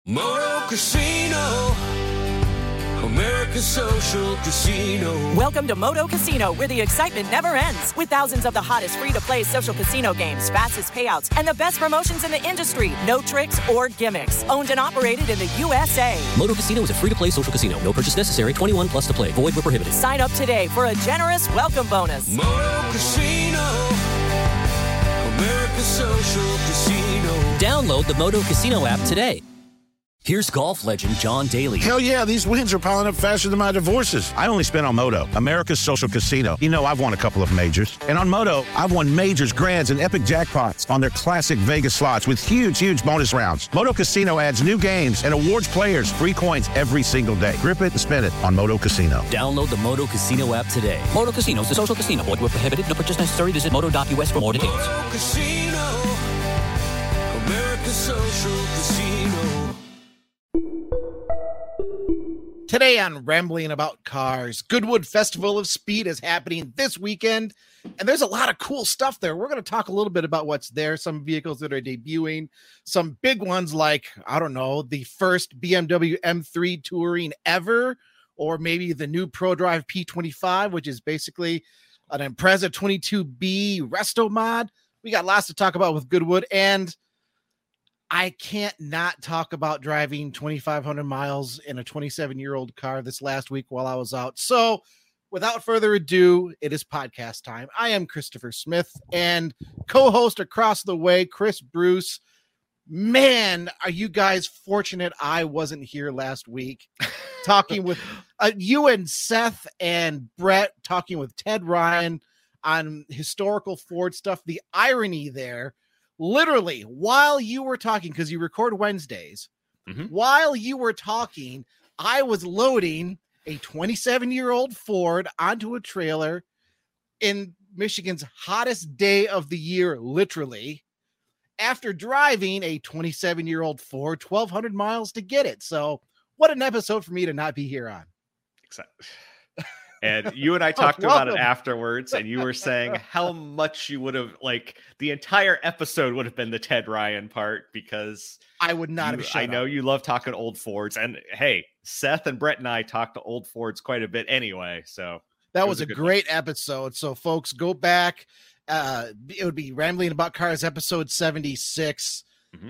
Moto Casino, America's Social Casino. Welcome to Moto Casino, where the excitement never ends. With thousands of the hottest free-to-play social casino games, fastest payouts, and the best promotions in the industry. No tricks or gimmicks. Owned and operated in the USA. Moto Casino is a free-to-play social casino. No purchase necessary. 21 plus to play. Void where prohibited. Sign up today for a generous welcome bonus. Moto Casino, America's Social Casino. Download the Moto Casino app today. Here's golf legend John Daly. Hell yeah, these wins are piling up faster than my divorces. I only spent on Moto, America's Social Casino. You know, I've won a couple of majors. And on Moto, I've won majors, grands, and epic jackpots on their classic Vegas slots with huge bonus rounds. Moto Casino adds new games and awards players free coins every single day. Grip it and spin it on Moto Casino. Download the Moto Casino app today. Moto Casino is a social casino. Void where prohibited. No purchase necessary. Visit moto.us for more details. Moto Casino, America's Social Casino. Today on Rambling About Cars, Goodwood Festival of Speed is happening this weekend, and there's a lot of cool stuff there. We're going to talk a little bit about what's there, some vehicles that are debuting, some big ones like, I don't know, the first BMW M3 Touring ever, or maybe the new ProDrive P25, which is basically an Impreza 22B resto mod. We got lots to talk about with Goodwood, and I can't not talk about driving 2,500 miles in a 27-year-old car this last week while I was out. So without further ado, it is podcast time. I am Christopher Smith, and co-host across the way, Chris Bruce. Man, are you guys fortunate I wasn't here last week talking with you and Seth and Brett, talking with Ted Ryan on historical Ford stuff. The irony there, literally, while you were talking, because you record Wednesdays, while you were talking, I was loading a 27-year-old Ford onto a trailer in Michigan's hottest day of the year, literally, after driving a 27-year-old Ford 1,200 miles to get it. So what an episode for me to not be here on. Exactly. And you and I talked about it afterwards, and you were saying how much you would have, like, the entire episode would have been the Ted Ryan part, because I would not have shut I know up. you love talking old Fords, and hey, Seth and Brett and I talked to old Fords quite a bit anay, so that was a great episode. So folks, go back. It would be Rambling About Cars episode 76,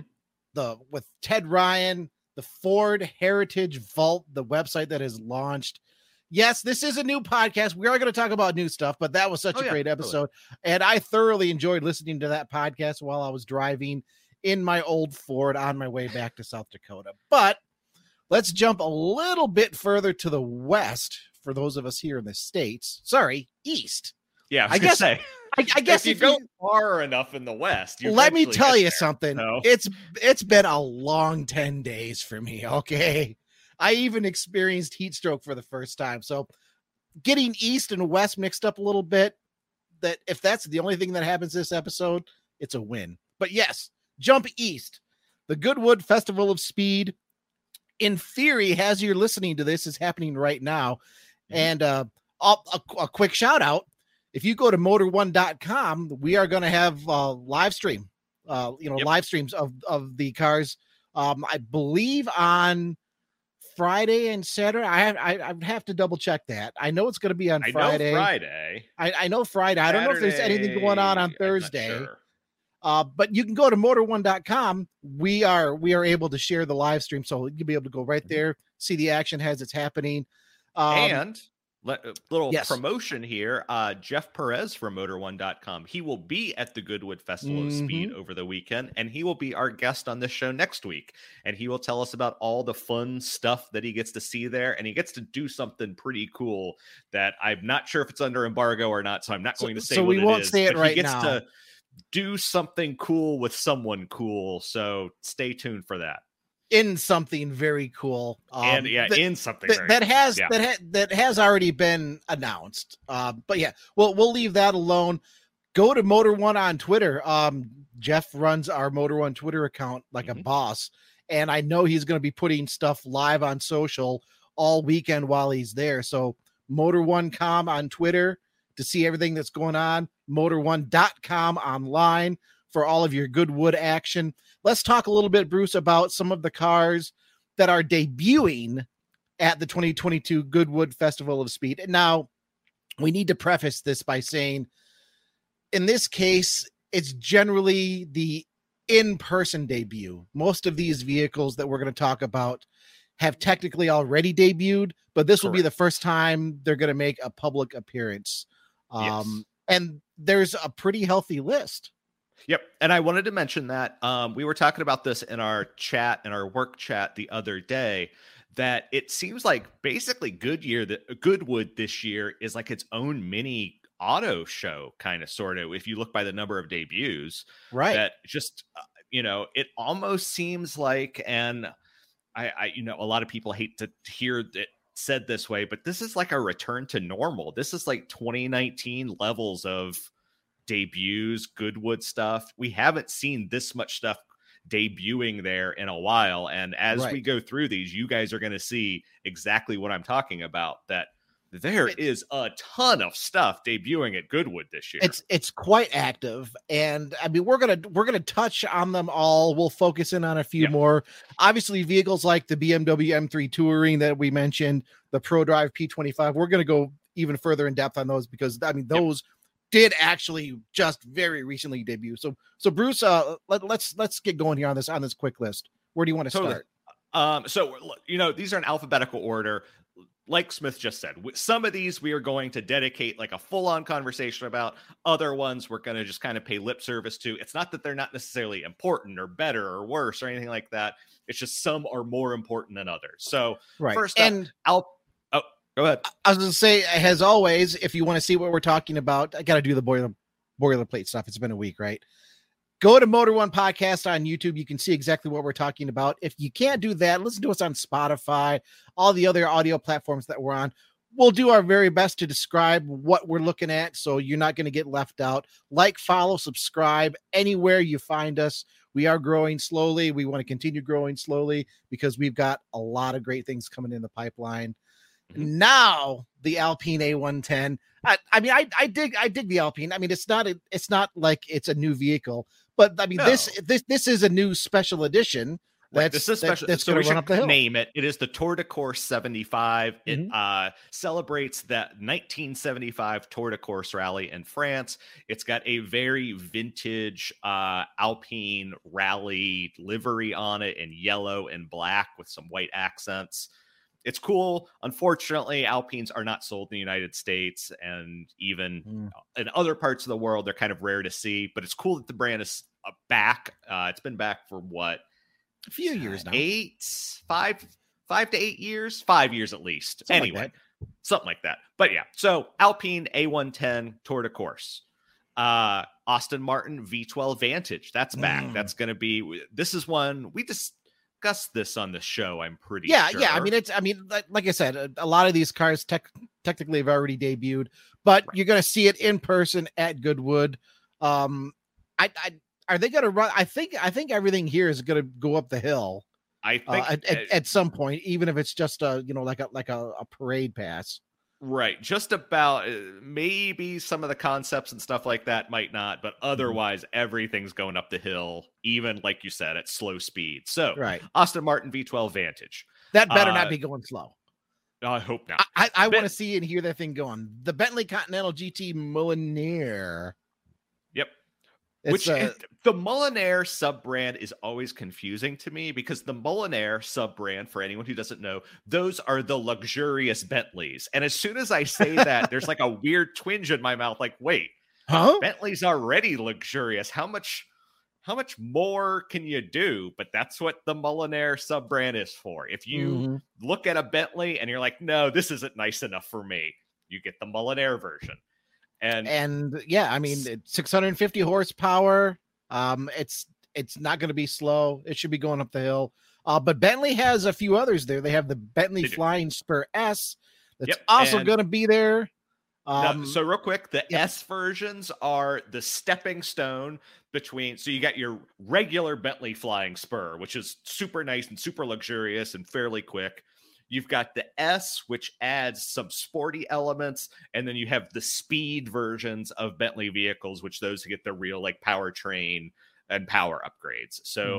with Ted Ryan, the Ford Heritage Vault, the website that has launched. Yes, this is a new podcast. We are going to talk about new stuff, but that was such a great episode. And I thoroughly enjoyed listening to that podcast while I was driving in my old Ford on my way back to South Dakota. But let's jump a little bit further to the west for those of us here in the States. Sorry, east. Yeah, I guess. I guess if you go far enough in the west, let me tell you something. So. It's been a long 10 days for me. Okay. I even experienced heat stroke for the first time. So getting east and west mixed up a little bit, that if that's the only thing that happens this episode, it's a win. But yes, jump east. The Goodwood Festival of Speed, in theory, as you're listening to this, is happening right now. And a quick shout out. If you go to motor1.com, we are going to have live stream, live streams of the cars. I believe on Friday and Saturday. I have to double check that. I know it's going to be on Friday. I know Friday. I don't know if there's anything going on Thursday. Sure. But you can go to motor1.com. We are able to share the live stream, so you'll be able to go right there, see the action as it's happening. And little promotion here. Jeff Perez from Motor1.com. He will be at the Goodwood Festival of Speed over the weekend, and he will be our guest on this show next week. And he will tell us about all the fun stuff that he gets to see there. And he gets to do something pretty cool that I'm not sure if it's under embargo or not. So I'm not going to say what it is. So we won't say it right now. He gets to do something cool with someone cool. So stay tuned for that. In something very cool, in something that has already been announced. But yeah, we'll leave that alone. Go to Motor One on Twitter. Jeff runs our Motor One Twitter account like a boss, and I know he's going to be putting stuff live on social all weekend while he's there. So Motor1.com on Twitter to see everything that's going on. Motor1.com online for all of your Goodwood action. Let's talk a little bit, Bruce, about some of the cars that are debuting at the 2022 Goodwood Festival of Speed. And now we need to preface this by saying, in this case, it's generally the in-person debut. Most of these vehicles that we're going to talk about have technically already debuted, but this will be the first time they're going to make a public appearance. And there's a pretty healthy list. Yep. And I wanted to mention that we were talking about this in our chat, in our work chat the other day, that it seems like basically Goodwood this year is like its own mini auto show, kind of, sort of, if you look by the number of debuts, right? That just, it almost seems like, and I a lot of people hate to hear it said this way, but this is like a return to normal. This is like 2019 levels of debuts, Goodwood stuff. We haven't seen this much stuff debuting there in a while. And as we go through these, you guys are going to see exactly what I'm talking about, that there is a ton of stuff debuting at Goodwood this year. It's quite active, and I mean we're gonna touch on them all. We'll focus in on a few more. Obviously, vehicles like the BMW M3 Touring that we mentioned, the ProDrive P25. We're gonna go even further in depth on those because I mean those did actually just very recently debut. So Bruce, let's get going here on this quick list. Where do you want to start? So these are in alphabetical order. Like Smith just said, some of these we are going to dedicate like a full-on conversation about. Other ones we're going to just kind of pay lip service to. It's not that they're not necessarily important or better or worse or anything like that. It's just some are more important than others. So first up, go ahead. I was going to say, as always, if you want to see what we're talking about, I got to do the boilerplate stuff. It's been a week, right? Go to Motor One Podcast on YouTube. You can see exactly what we're talking about. If you can't do that, listen to us on Spotify, all the other audio platforms that we're on. We'll do our very best to describe what we're looking at, so you're not going to get left out. Like, follow, subscribe anywhere you find us. We are growing slowly. We want to continue growing slowly because we've got a lot of great things coming in the pipeline. Now, the Alpine A110. I mean, I dig the Alpine. I mean, it's not like it's a new vehicle. But I mean, this is a new special edition. This is special. That's going to run up the hill. Name it. It is the Tour de Corse 75. It celebrates that 1975 Tour de Corse rally in France. It's got a very vintage Alpine rally livery on it in yellow and black with some white accents. It's cool. Unfortunately, Alpines are not sold in the United States, and even in other parts of the world, they're kind of rare to see. But it's cool that the brand is back. It's been back for what? A few years now. 5 to 8 years? 5 years at least. Something like that. But yeah, so Alpine A110 Tour de Corse. Aston Martin V12 Vantage. That's back. That's going to be, this is one we discussed this on the show, I'm pretty sure. Yeah. I mean, like I said, a lot of these cars technically have already debuted, but you're going to see it in person at Goodwood. Are they going to run? I think everything here is going to go up the hill. I think at some point, even if it's just a parade pass. Right. Just about. Maybe some of the concepts and stuff like that might not, but otherwise everything's going up the hill, even like you said, at slow speed. So Aston Martin V12 Vantage. That better not be going slow. I hope not. I want to see and hear that thing going. The Bentley Continental GT Mullinaire. Yep. The Mullinaire sub-brand is always confusing to me because the Mullinaire sub-brand, for anyone who doesn't know, those are the luxurious Bentleys. And as soon as I say that, there's like a weird twinge in my mouth. Like, wait, Bentley's already luxurious. How much more can you do? But that's what the Mullinaire sub-brand is for. If you look at a Bentley and you're like, no, this isn't nice enough for me, you get the Mullinaire version. And yeah, I mean, it's 650 horsepower. It's not going to be slow. It should be going up the hill. But Bentley has a few others there. They have the Bentley Flying Spur S. That's also going to be there. So real quick, the S versions are the stepping stone between. So you got your regular Bentley Flying Spur, which is super nice and super luxurious and fairly quick. You've got the S, which adds some sporty elements, and then you have the speed versions of Bentley vehicles, which those get the real like powertrain and power upgrades. So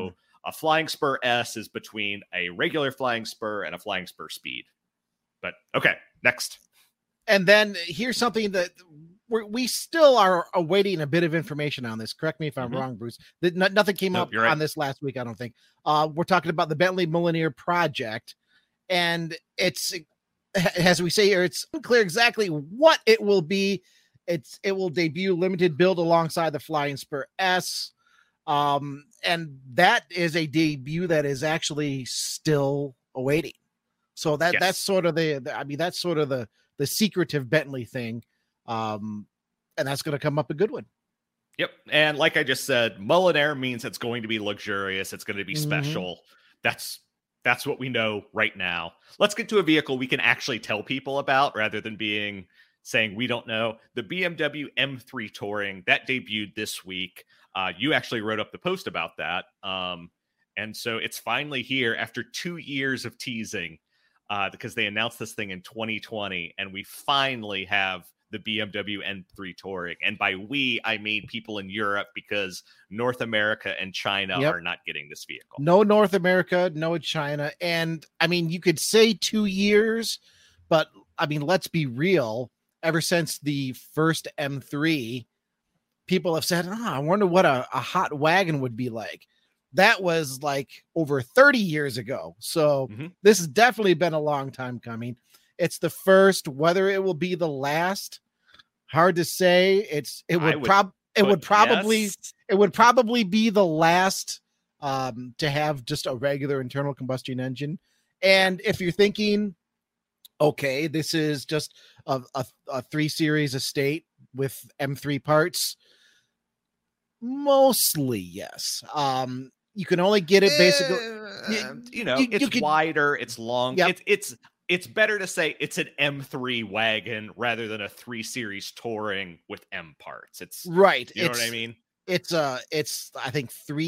A Flying Spur S is between a regular Flying Spur and a Flying Spur Speed. But okay, next. And then here's something that we still are awaiting a bit of information on this. Correct me if I'm wrong, Bruce. Nothing came up on this last week, I don't think. We're talking about the Bentley Moulineer project, and it's, as we say here, it's unclear exactly what it will be. It will debut limited build alongside the Flying Spur S. And that is a debut that is actually still awaiting. So that's sort of that's sort of the secretive Bentley thing. And that's going to come up a Goodwood. Yep. And like I just said, Moulineer means it's going to be luxurious. It's going to be special. That's what we know right now. Let's get to a vehicle we can actually tell people about rather than saying we don't know. The BMW M3 Touring that debuted this week. You actually wrote up the post about that. And so it's finally here after 2 years of teasing, because they announced this thing in 2020, and we finally have the BMW M3 Touring. And by we, I mean people in Europe, because North America and China are not getting this vehicle. No North America, no China. And I mean, you could say 2 years, but I mean, let's be real. Ever since the first M3, people have said, I wonder what a hot wagon would be like. That was like over 30 years ago. So this has definitely been a long time coming. It's the first, whether it will be the last, hard to say. It would probably be the last to have just a regular internal combustion engine. And if you're thinking, okay, this is just a 3 Series estate with M3 parts, mostly yes. You can only get it basically. It's wider, it's long. Yep. It's better to say it's an M3 wagon rather than a 3 Series Touring with M parts. It's right. You know what I mean? It's I think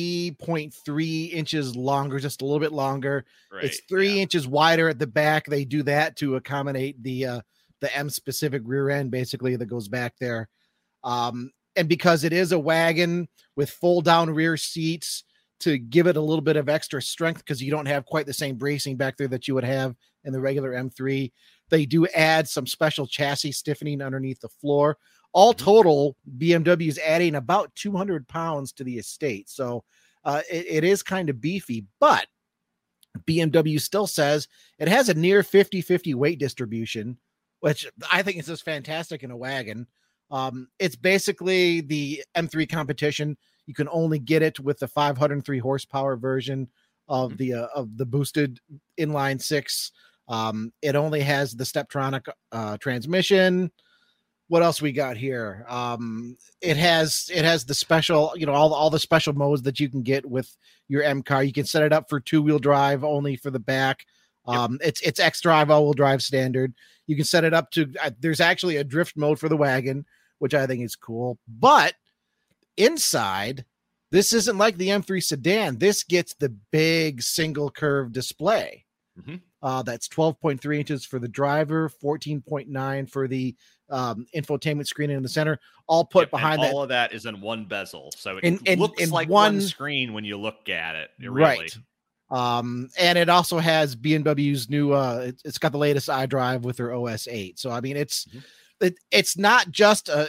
3.3 inches longer, just a little bit longer. Right, it's 3 inches wider at the back. They do that to accommodate the M specific rear end, basically, that goes back there. And because it is a wagon with fold down rear seats to give it a little bit of extra strength, because you don't have quite the same bracing back there that you would have in the regular M3, they do add some special chassis stiffening underneath the floor. All total, BMW is adding about 200 pounds to the estate. So it is kind of beefy, but BMW still says it has a near 50-50 weight distribution, which I think is just fantastic in a wagon. It's basically the M3 competition. You can only get it with the 503 horsepower version of the boosted inline 6. It only has the Steptronic transmission. What else we got here? It has the special, all the special modes that you can get with your M car. You can set it up for 2-wheel drive only for the back. It's X-Drive all-wheel drive standard. You can set it up to, there's actually a drift mode for the wagon, which I think is cool. But inside, this isn't like the M3 sedan. This gets the big single curve display. That's 12.3 inches for the driver, 14.9 for the infotainment screen in the center, all put behind that. All of that is in one bezel. So it looks like one screen when you look at it. Right. And it also has BMW's new, it's got the latest iDrive with their OS 8. So, I mean, it's not just an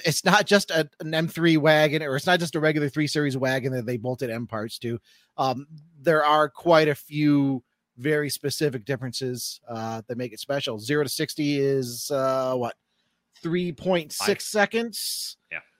M3 wagon, or it's not just a regular 3 Series wagon that they bolted M parts to. There are quite a few very specific differences that make it special. 0 to 60 is 3.6 seconds.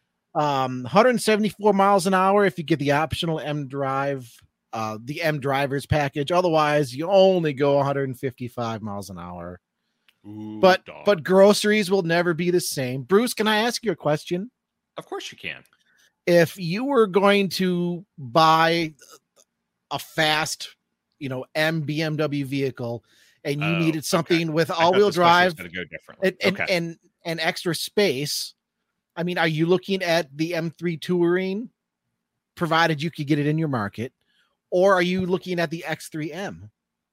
174 miles an hour if you get the optional M drive, the M drivers package. Otherwise, you only go 155 miles an hour. Ooh, but groceries will never be the same. Bruce, can I ask you a question? Of course you can. If you were going to buy a fast, M BMW vehicle, and you needed something with all-wheel drive and extra space, I mean, are you looking at the M3 Touring, provided you could get it in your market, or are you looking at the X3M?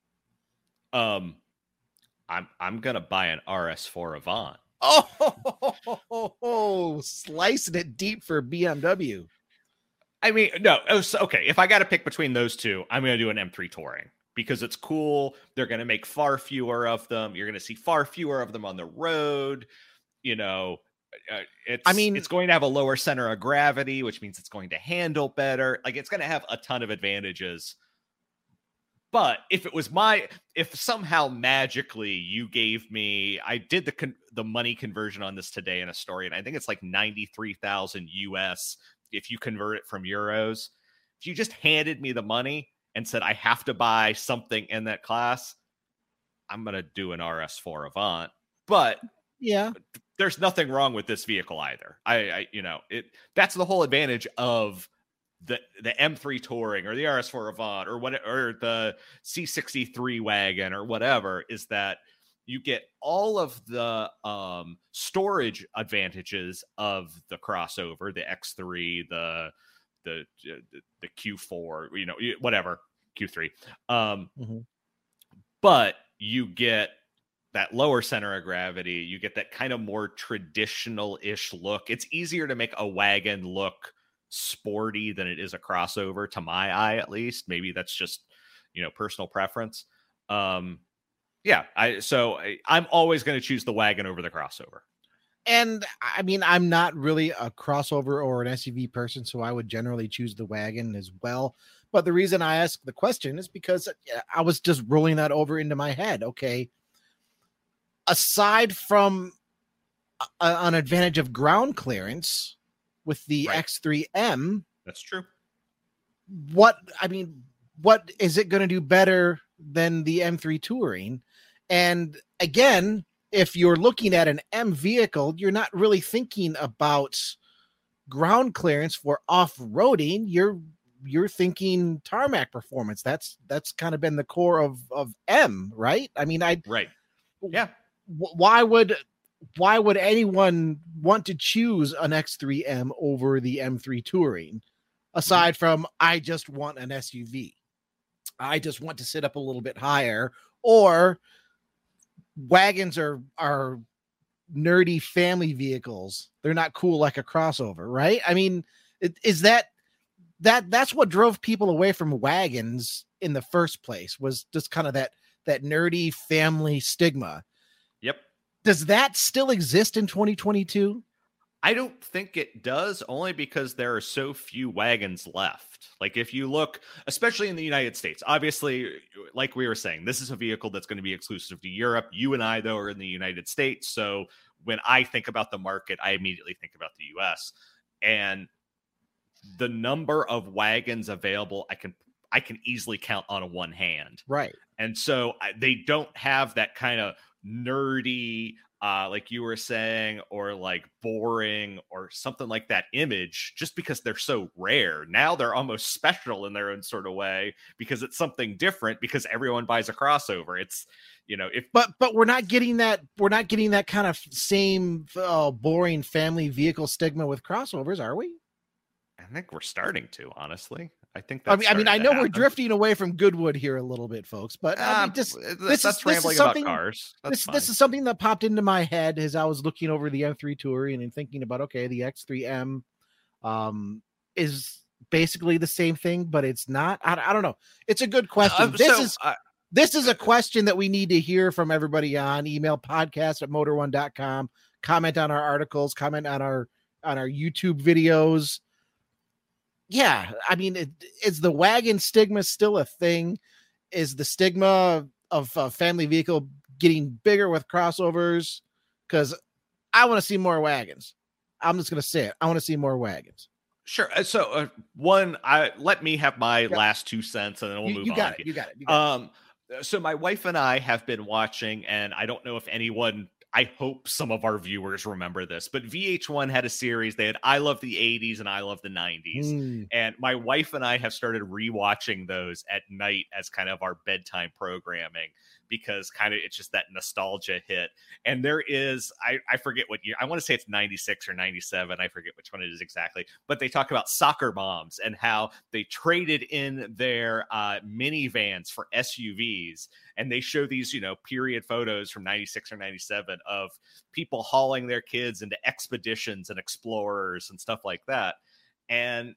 I'm gonna buy an RS4 Avant. Oh, slicing it deep for BMW. I mean, no. Okay, if I got to pick between those two, I'm going to do an M3 Touring because it's cool. They're going to make far fewer of them. You're going to see far fewer of them on the road. You know, it's going to have a lower center of gravity, which means it's going to handle better. Like, it's going to have a ton of advantages. But if somehow magically you gave me, I did the money conversion on this today in a story, and I think it's like 93,000 US if you convert it from euros. If you just handed me the money and said I have to buy something in that class, I'm gonna do an RS4 Avant. But yeah, there's nothing wrong with this vehicle either. That's the whole advantage of the M3 Touring or the RS4 Avant or the C63 wagon or whatever, is that you get all of the storage advantages of the crossover, the X3, the Q4, whatever, Q3. But you get that lower center of gravity. You get that kind of more traditional-ish look. It's easier to make a wagon look sporty than it is a crossover, to my eye at least. Maybe that's just personal preference. I'm always going to choose the wagon over the crossover. And I mean, I'm not really a crossover or an SUV person, so I would generally choose the wagon as well. But the reason I ask the question is because I was just rolling that over into my head. Okay, aside from an advantage of ground clearance with the X3M, that's true. What is it going to do better than the M3 Touring? And again, if you're looking at an M vehicle, you're not really thinking about ground clearance for off-roading. You're thinking tarmac performance. That's kind of been the core of M, right? I mean, yeah. Why would anyone want to choose an X3M over the M3 Touring? Aside from, I just want an SUV. I just want to sit up a little bit higher, or wagons are nerdy family vehicles. They're not cool like a crossover, right? I mean, that's what drove people away from wagons in the first place, was just kind of that nerdy family stigma. Yep. Does that still exist in 2022? I don't think it does, only because there are so few wagons left. Like, if you look, especially in the United States, obviously, like we were saying, this is a vehicle that's going to be exclusive to Europe. You and I, though, are in the United States. So when I think about the market, I immediately think about the US. And the number of wagons available, I can easily count on one hand. Right. And so they don't have that kind of nerdy, like you were saying, or like boring or something like that image, just because they're so rare. Now they're almost special in their own sort of way, because it's something different, because everyone buys a crossover. It's, but we're not getting that kind of same boring family vehicle stigma with crossovers, are we? I think we're starting to, honestly. I think that's I know we're drifting away from Goodwood here a little bit, folks, but this is rambling about cars. This is something that popped into my head as I was looking over the M3 Touring and thinking about, okay, the X3M is basically the same thing, but it's not. I don't know. It's a good question. This is a question that we need to hear from everybody on email, podcast@motor1.com, comment on our articles, comment on our YouTube videos. Yeah, I mean, is the wagon stigma still a thing? Is the stigma of a family vehicle getting bigger with crossovers? Because I want to see more wagons. I'm just going to say it. I want to see more wagons. Sure. So let me have my last 2 cents, and then we'll move on. You got it. So my wife and I have been watching, and I don't know if anyone, I hope some of our viewers remember this, but VH1 had a series. They had I Love the 80s and I Love the 90s. And my wife and I have started rewatching those at night as kind of our bedtime programming, because kind of it's just that nostalgia hit. And there is, I forget what year, I want to say it's 96 or 97. I forget which one it is exactly, but they talk about soccer moms and how they traded in their minivans for SUVs. And they show these, period photos from 96 or 97 of people hauling their kids into expeditions and explorers and stuff like that. And,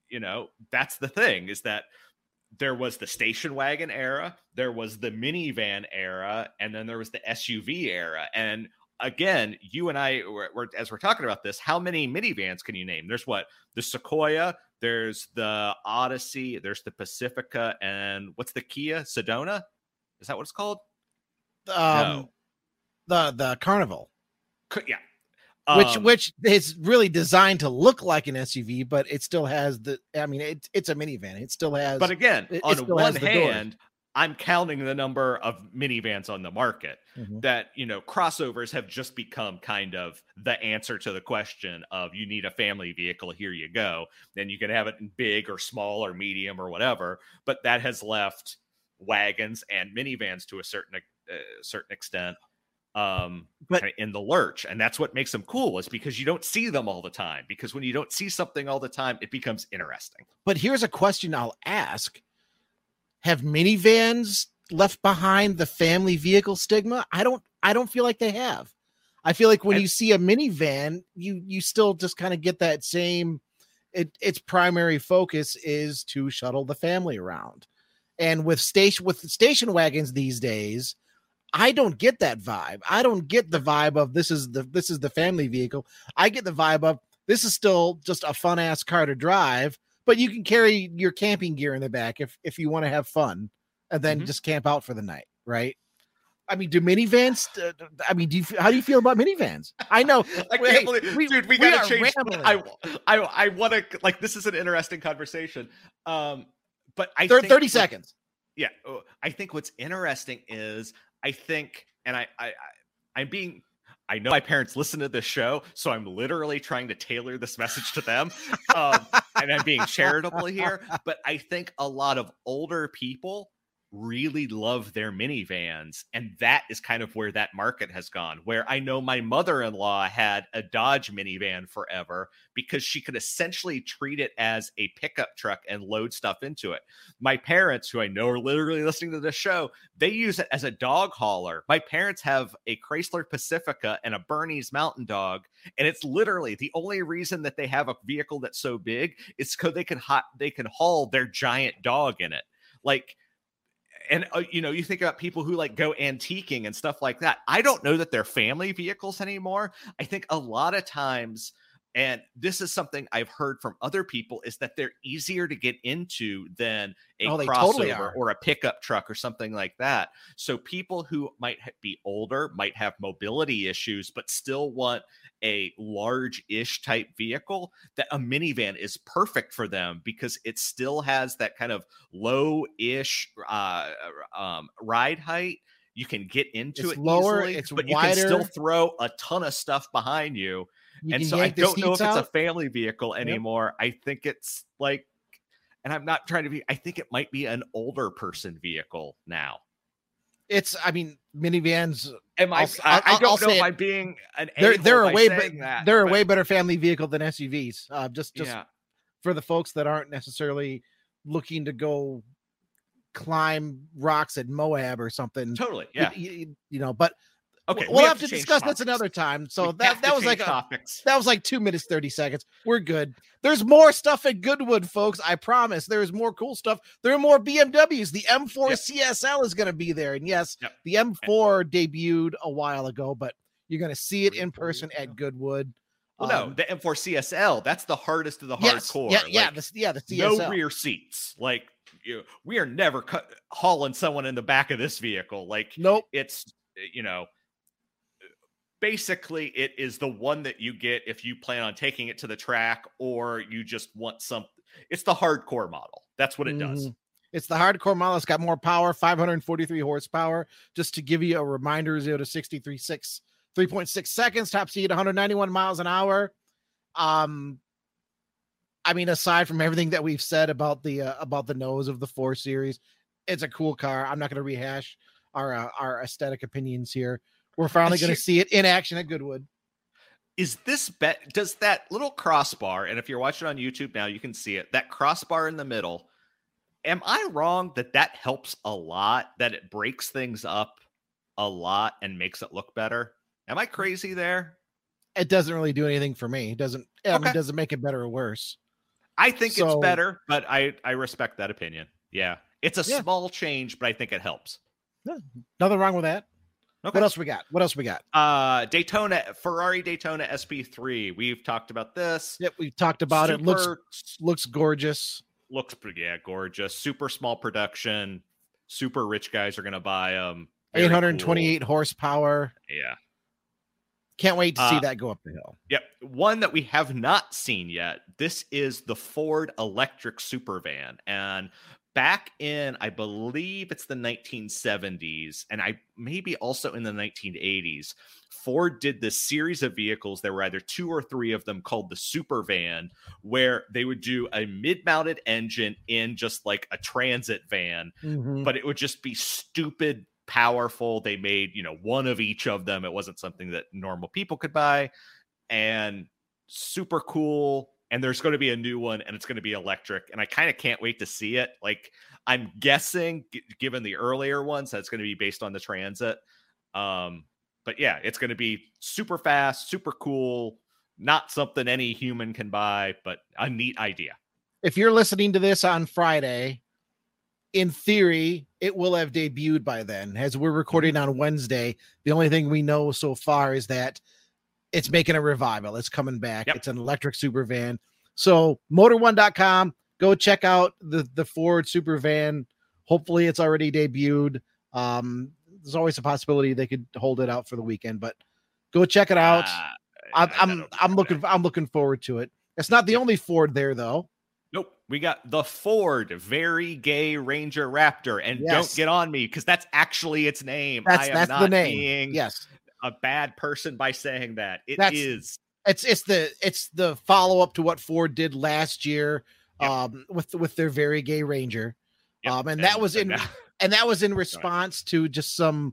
that's the thing, is that there was the station wagon era, there was the minivan era, and then there was the SUV era. And again, you and I, as we're talking about this, how many minivans can you name? There's the Sequoia, there's the Odyssey, there's the Pacifica, and what's the Kia Sedona? Is that what it's called? No. The Carnival. Yeah. Which is really designed to look like an SUV, but it still has it's a minivan. It still has. But again, on one hand, I'm counting the number of minivans on the market that, crossovers have just become kind of the answer to the question of, you need a family vehicle, here you go. Then you can have it in big or small or medium or whatever. But that has left wagons and minivans to a certain extent but in the lurch. And that's what makes them cool, is because you don't see them all the time. Because when you don't see something all the time, it becomes interesting. But here's a question I'll ask. Have minivans left behind the family vehicle stigma? I don't feel like they have. I feel like when you see a minivan, you still just kind of get that same, its primary focus is to shuttle the family around. And with station wagons these days, I don't get that vibe. I don't get the vibe of this is the family vehicle. I get the vibe of this is still just a fun ass car to drive, but you can carry your camping gear in the back if you want to have fun and then just camp out for the night, right? I mean, do minivans? How do you feel about minivans? I know, I can't believe, dude. We gotta change. I want to, this is an interesting conversation. But I think 30 seconds. Yeah, I think what's interesting is I know my parents listen to this show, so I'm literally trying to tailor this message to them. And I'm being charitable here, but I think a lot of older people really love their minivans, and that is kind of where that market has gone. Where I know my mother-in-law had a Dodge minivan forever because she could essentially treat it as a pickup truck and load stuff into it. My parents, who I know are literally listening to this show, they use it as a dog hauler. My parents have a Chrysler Pacifica and a Bernese Mountain Dog, and it's literally the only reason that they have a vehicle that's so big is because they can haul their giant dog in it. And, you think about people who go antiquing and stuff like that. I don't know that they're family vehicles anymore. I think a lot of times, and this is something I've heard from other people, is that they're easier to get into than a crossover totally or a pickup truck or something like that. So people who might be older, might have mobility issues, but still want a large-ish type vehicle, that a minivan is perfect for them because it still has that kind of low-ish ride height. You can get into it lower, easily, it's but wider. You can still throw a ton of stuff behind you. And so I don't know if it's a family vehicle anymore. Yep. I think it's and I'm not trying to be, I think it might be an older person vehicle now. Minivans. I don't know if I'm being an they're a way better family vehicle than SUVs. Just for the folks that aren't necessarily looking to go climb rocks at Moab or something. Totally. Yeah. But okay, we'll have to discuss this another time. So that was that was 2 minutes, 30 seconds. We're good. There's more stuff at Goodwood, folks. I promise. There's more cool stuff. There are more BMWs. The M4 CSL is going to be there. And yes, the M4 debuted a while ago, but you're going to see it in person at Goodwood. Well, no, the M4 CSL, that's the hardest of the hardcore. The CSL. No rear seats. We are never hauling someone in the back of this vehicle. Nope. It's, basically, it is the one that you get if you plan on taking it to the track or you just want some. It's the hardcore model. That's what it does. It's the hardcore model. It's got more power, 543 horsepower. Just to give you a reminder, 0 to 3.6 seconds, top speed 191 miles an hour. Aside from everything that we've said about the nose of the 4 Series, it's a cool car. I'm not going to rehash our aesthetic opinions here. We're finally going to see it in action at Goodwood. Is this does that little crossbar, and if you're watching on YouTube now, you can see it, that crossbar in the middle. Am I wrong that helps a lot, that it breaks things up a lot and makes it look better? Am I crazy there? It doesn't really do anything for me. It doesn't, it doesn't make it better or worse. I think it's better, but I respect that opinion. Yeah. It's a small change, but I think it helps. Nothing wrong with that. Okay. What else we got? Ferrari Daytona SP3. We've talked about this. Yep, we've talked about it. Looks gorgeous. Looks pretty gorgeous. Super small production. Super rich guys are going to buy them. 828 horsepower. Yeah. Can't wait to see that go up the hill. Yep. One that we have not seen yet. This is the Ford electric supervan. And back in, I believe it's the 1970s, and I maybe also in the 1980s, Ford did this series of vehicles. There were either 2 or 3 of them called the Supervan, where they would do a mid-mounted engine in just like a transit van, but it would just be stupid powerful. They made, one of each of them. It wasn't something that normal people could buy, and super cool. And there's going to be a new one, and it's going to be electric. And I kind of can't wait to see it. Like, I'm guessing, given the earlier ones, that's going to be based on the Transit. But yeah, it's going to be super fast, super cool. Not something any human can buy, but a neat idea. If you're listening to this on Friday, in theory, it will have debuted by then. As we're recording on Wednesday, the only thing we know so far is that it's making a revival. It's coming back. Yep. It's an electric supervan. So motor1.com, go check out the Ford supervan. Hopefully it's already debuted. There's always a possibility they could hold it out for the weekend, but go check it out. I'm looking forward to it. It's not the only Ford there though. Nope. We got the Ford Very Gay Ranger Raptor, and don't get on me because that's actually its name. That's not the name. Yes. A bad person by saying that. It's the follow-up to what Ford did last year with their Very Gay Ranger. Yep. And that was in response to just some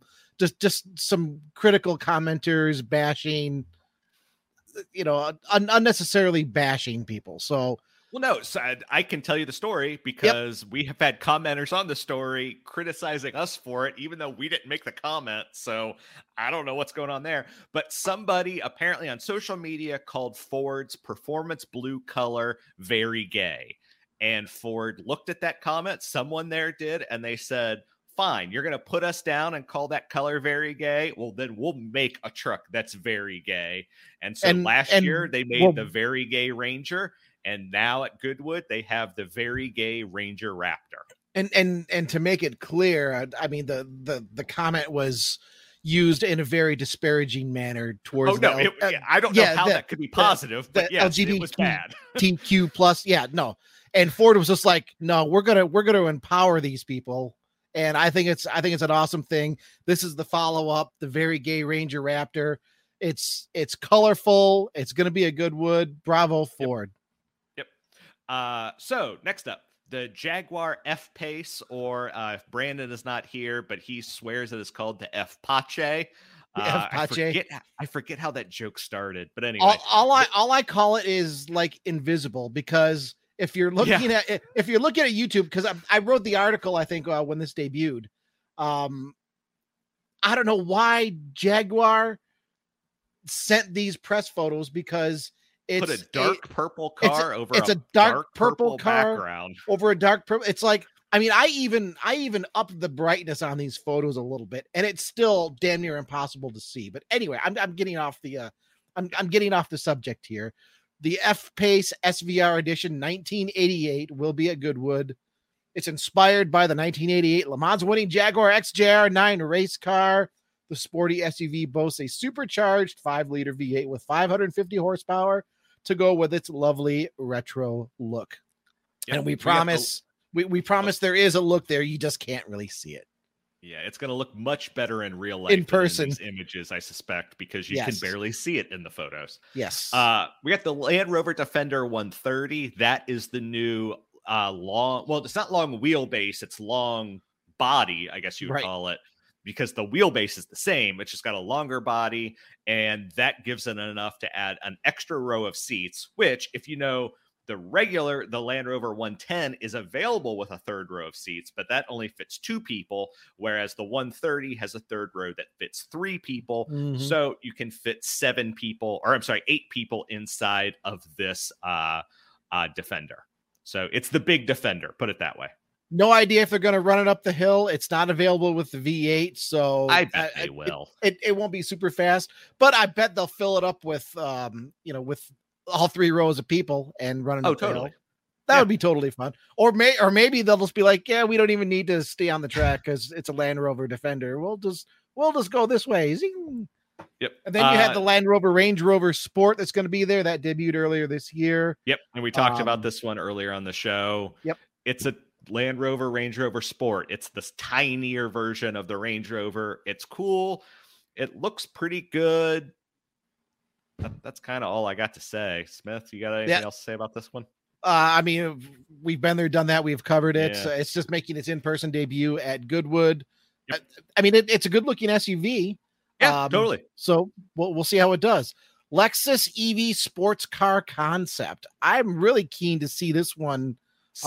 critical commenters bashing, unnecessarily bashing people. So well, no, so I can tell you the story because we have had commenters on the story criticizing us for it, even though we didn't make the comment. So I don't know what's going on there. But somebody apparently on social media called Ford's performance blue color very gay. And Ford looked at that comment, someone there did, and they said, fine, you're going to put us down and call that color very gay? Well, then we'll make a truck that's very gay. And so last year they made the Very Gay Ranger. And now at Goodwood, they have the Very Gay Ranger Raptor. And to make it clear, I mean, the comment was used in a very disparaging manner towards. I don't know how that could be positive, but yes, LGBT, it was bad. Team Q plus, no. And Ford was just like, no, we're gonna empower these people, and I think it's an awesome thing. This is the follow up, the Very Gay Ranger Raptor. It's colorful. It's gonna be a Goodwood. Bravo, Ford. So next up, the Jaguar F-Pace, or if Brandon is not here, but he swears it is called the F-Pace. I forget how that joke started, but anyway, all I call it is like invisible, because if you're looking at YouTube, because I wrote the article, I think when this debuted, I don't know why Jaguar sent these press photos, because put a dark purple car over a dark purple car background over a dark purple. It's like, I mean, I even upped the brightness on these photos a little bit, and it's still damn near impossible to see. But anyway, I'm getting off the I'm getting off the subject here. The F-Pace SVR edition 1988 will be at Goodwood. It's inspired by the 1988 Le Mans winning Jaguar XJR9 race car. The sporty SUV boasts a supercharged 5-liter V8 with 550 horsepower to go with its lovely retro look. And we promise there is a look there. You just can't really see it. Yeah, it's going to look much better in real life, in person, in these images, I suspect, because you can barely see it in the photos. Yes. We got the Land Rover Defender 130. That is the new long. Well, it's not long wheelbase; it's long body, I guess you would call it, because the wheelbase is the same. It's just got a longer body, and that gives it enough to add an extra row of seats, which, if you know, the Land Rover 110 is available with a third row of seats, but that only fits 2 people, whereas the 130 has a third row that fits 3 people. Mm-hmm. So you can fit 8 people inside of this Defender. So it's the big Defender, put it that way. No idea if they're going to run it up the hill. It's not available with the V8, so I bet they will. It won't be super fast, but I bet they'll fill it up with with all 3 rows of people and run it up the hill. That would be totally fun. Or maybe they'll just be like, yeah, we don't even need to stay on the track because it's a Land Rover Defender. We'll just go this way. Zing. Yep. And then you have the Land Rover Range Rover Sport that's going to be there. That debuted earlier this year. Yep. And we talked about this one earlier on the show. Yep. It's a Land Rover Range Rover Sport. It's this tinier version of the Range Rover. It's cool. It looks pretty good. That's kind of all I got to say. Smith, you got anything else to say about this one? I mean, we've been there, done that. We've covered it. Yeah. So it's just making its in-person debut at Goodwood. Yep. I mean, it's a good-looking SUV. Yeah, totally. So we'll see how it does. Lexus EV sports car concept. I'm really keen to see this one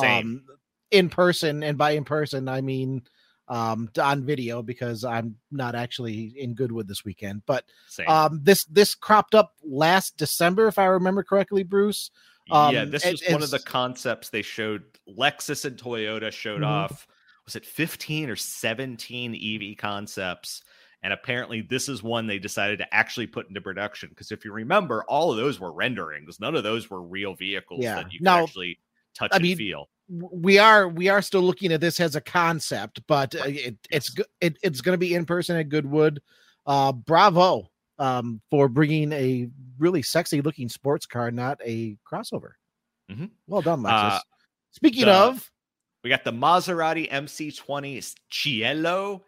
in person, and by in person, I mean on video, because I'm not actually in Goodwood this weekend. But this cropped up last December, if I remember correctly, Bruce. This was one of the concepts they showed. Lexus and Toyota showed off. Was it 15 or 17 EV concepts? And apparently this is one they decided to actually put into production. Because if you remember, all of those were renderings. None of those were real vehicles that you could actually touch and feel. We are still looking at this as a concept, but it's going to be in person at Goodwood. Bravo for bringing a really sexy looking sports car, not a crossover. Mm-hmm. Well done, Lexus. Speaking of, we got the Maserati MC20 Cielo.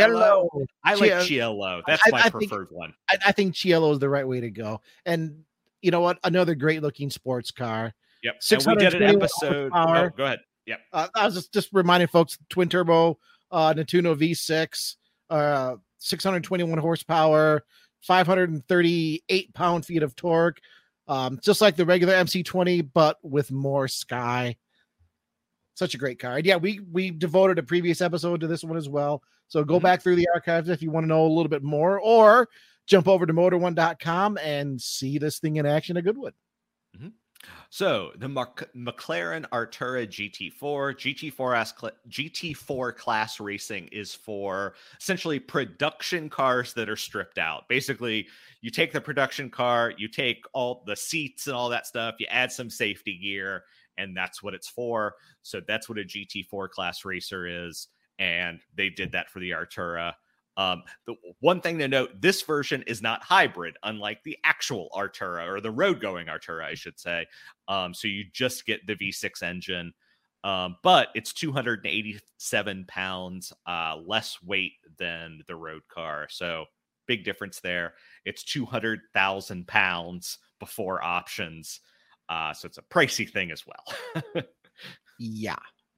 I like Cielo. That's my preferred one. I think Cielo is the right way to go. And you know what? Another great looking sports car. Yep. And we did an episode. Oh, go ahead. Yep. I was just reminding folks, twin turbo Nettuno V6, 621 horsepower, 538 pound-feet of torque, just like the regular MC20, but with more sky. Such a great car. And yeah, we devoted a previous episode to this one as well. So go back through the archives if you want to know a little bit more, or jump over to motor1.com and see this thing in action at Goodwood. Mm-hmm. So the McLaren Artura GT4 GT4 class racing is for essentially production cars that are stripped out. Basically, you take the production car, you take all the seats and all that stuff, you add some safety gear, and that's what it's for. So that's what a GT4 class racer is. And they did that for the Artura. The one thing to note, this version is not hybrid, unlike the actual Artura, or the road-going Artura, I should say. So you just get the V6 engine, but it's 287 pounds less weight than the road car. So big difference there. It's 200,000 pounds before options. So it's a pricey thing as well. Yeah.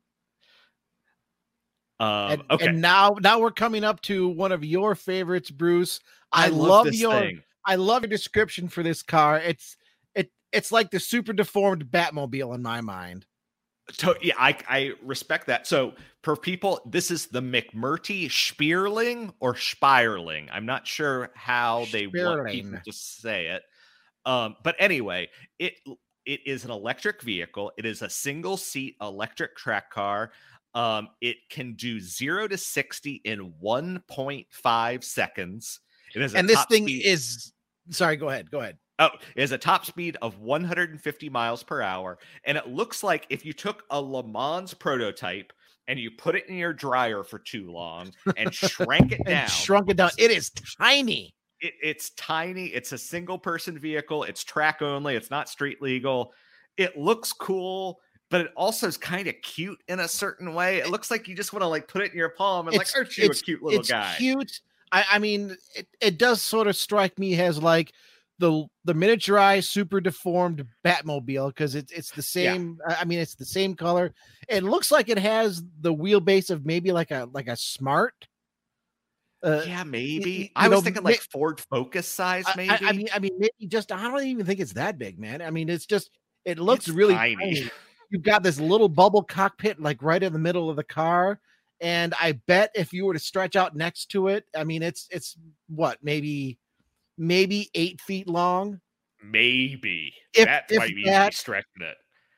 Okay. And now we're coming up to one of your favorites, Bruce. I love this thing. I love your description for this car. It's like the super deformed Batmobile in my mind. Yeah, I respect that. So for people, this is the McMurtry Spierling or Spierling. I'm not sure how they want people to say it. But anyway, it is an electric vehicle. It is a single seat electric track car. It can do 0 to 60 in 1.5 seconds. And this thing is, sorry, go ahead. Oh, it has a top speed of 150 miles per hour. And it looks like if you took a Le Mans prototype and you put it in your dryer for too long and shrank it down. It is tiny. It's tiny. It's a single person vehicle. It's track only. It's not street legal. It looks cool, but it also is kind of cute in a certain way. It looks like you just want to like put it in your palm and aren't you a cute little guy? It's cute. I mean, it does sort of strike me as like the miniaturized, super deformed Batmobile, because it's the same. Yeah. I mean, it's the same color. It looks like it has the wheelbase of maybe like a Smart. Yeah, maybe. I was thinking like Ford Focus size, maybe. I mean, maybe just, I don't even think it's that big, man. I mean, it's just, it looks really tiny. You've got this little bubble cockpit like right in the middle of the car. And I bet if you were to stretch out next to it, I mean, it's what, maybe 8 feet long. Maybe. That might be stretching it.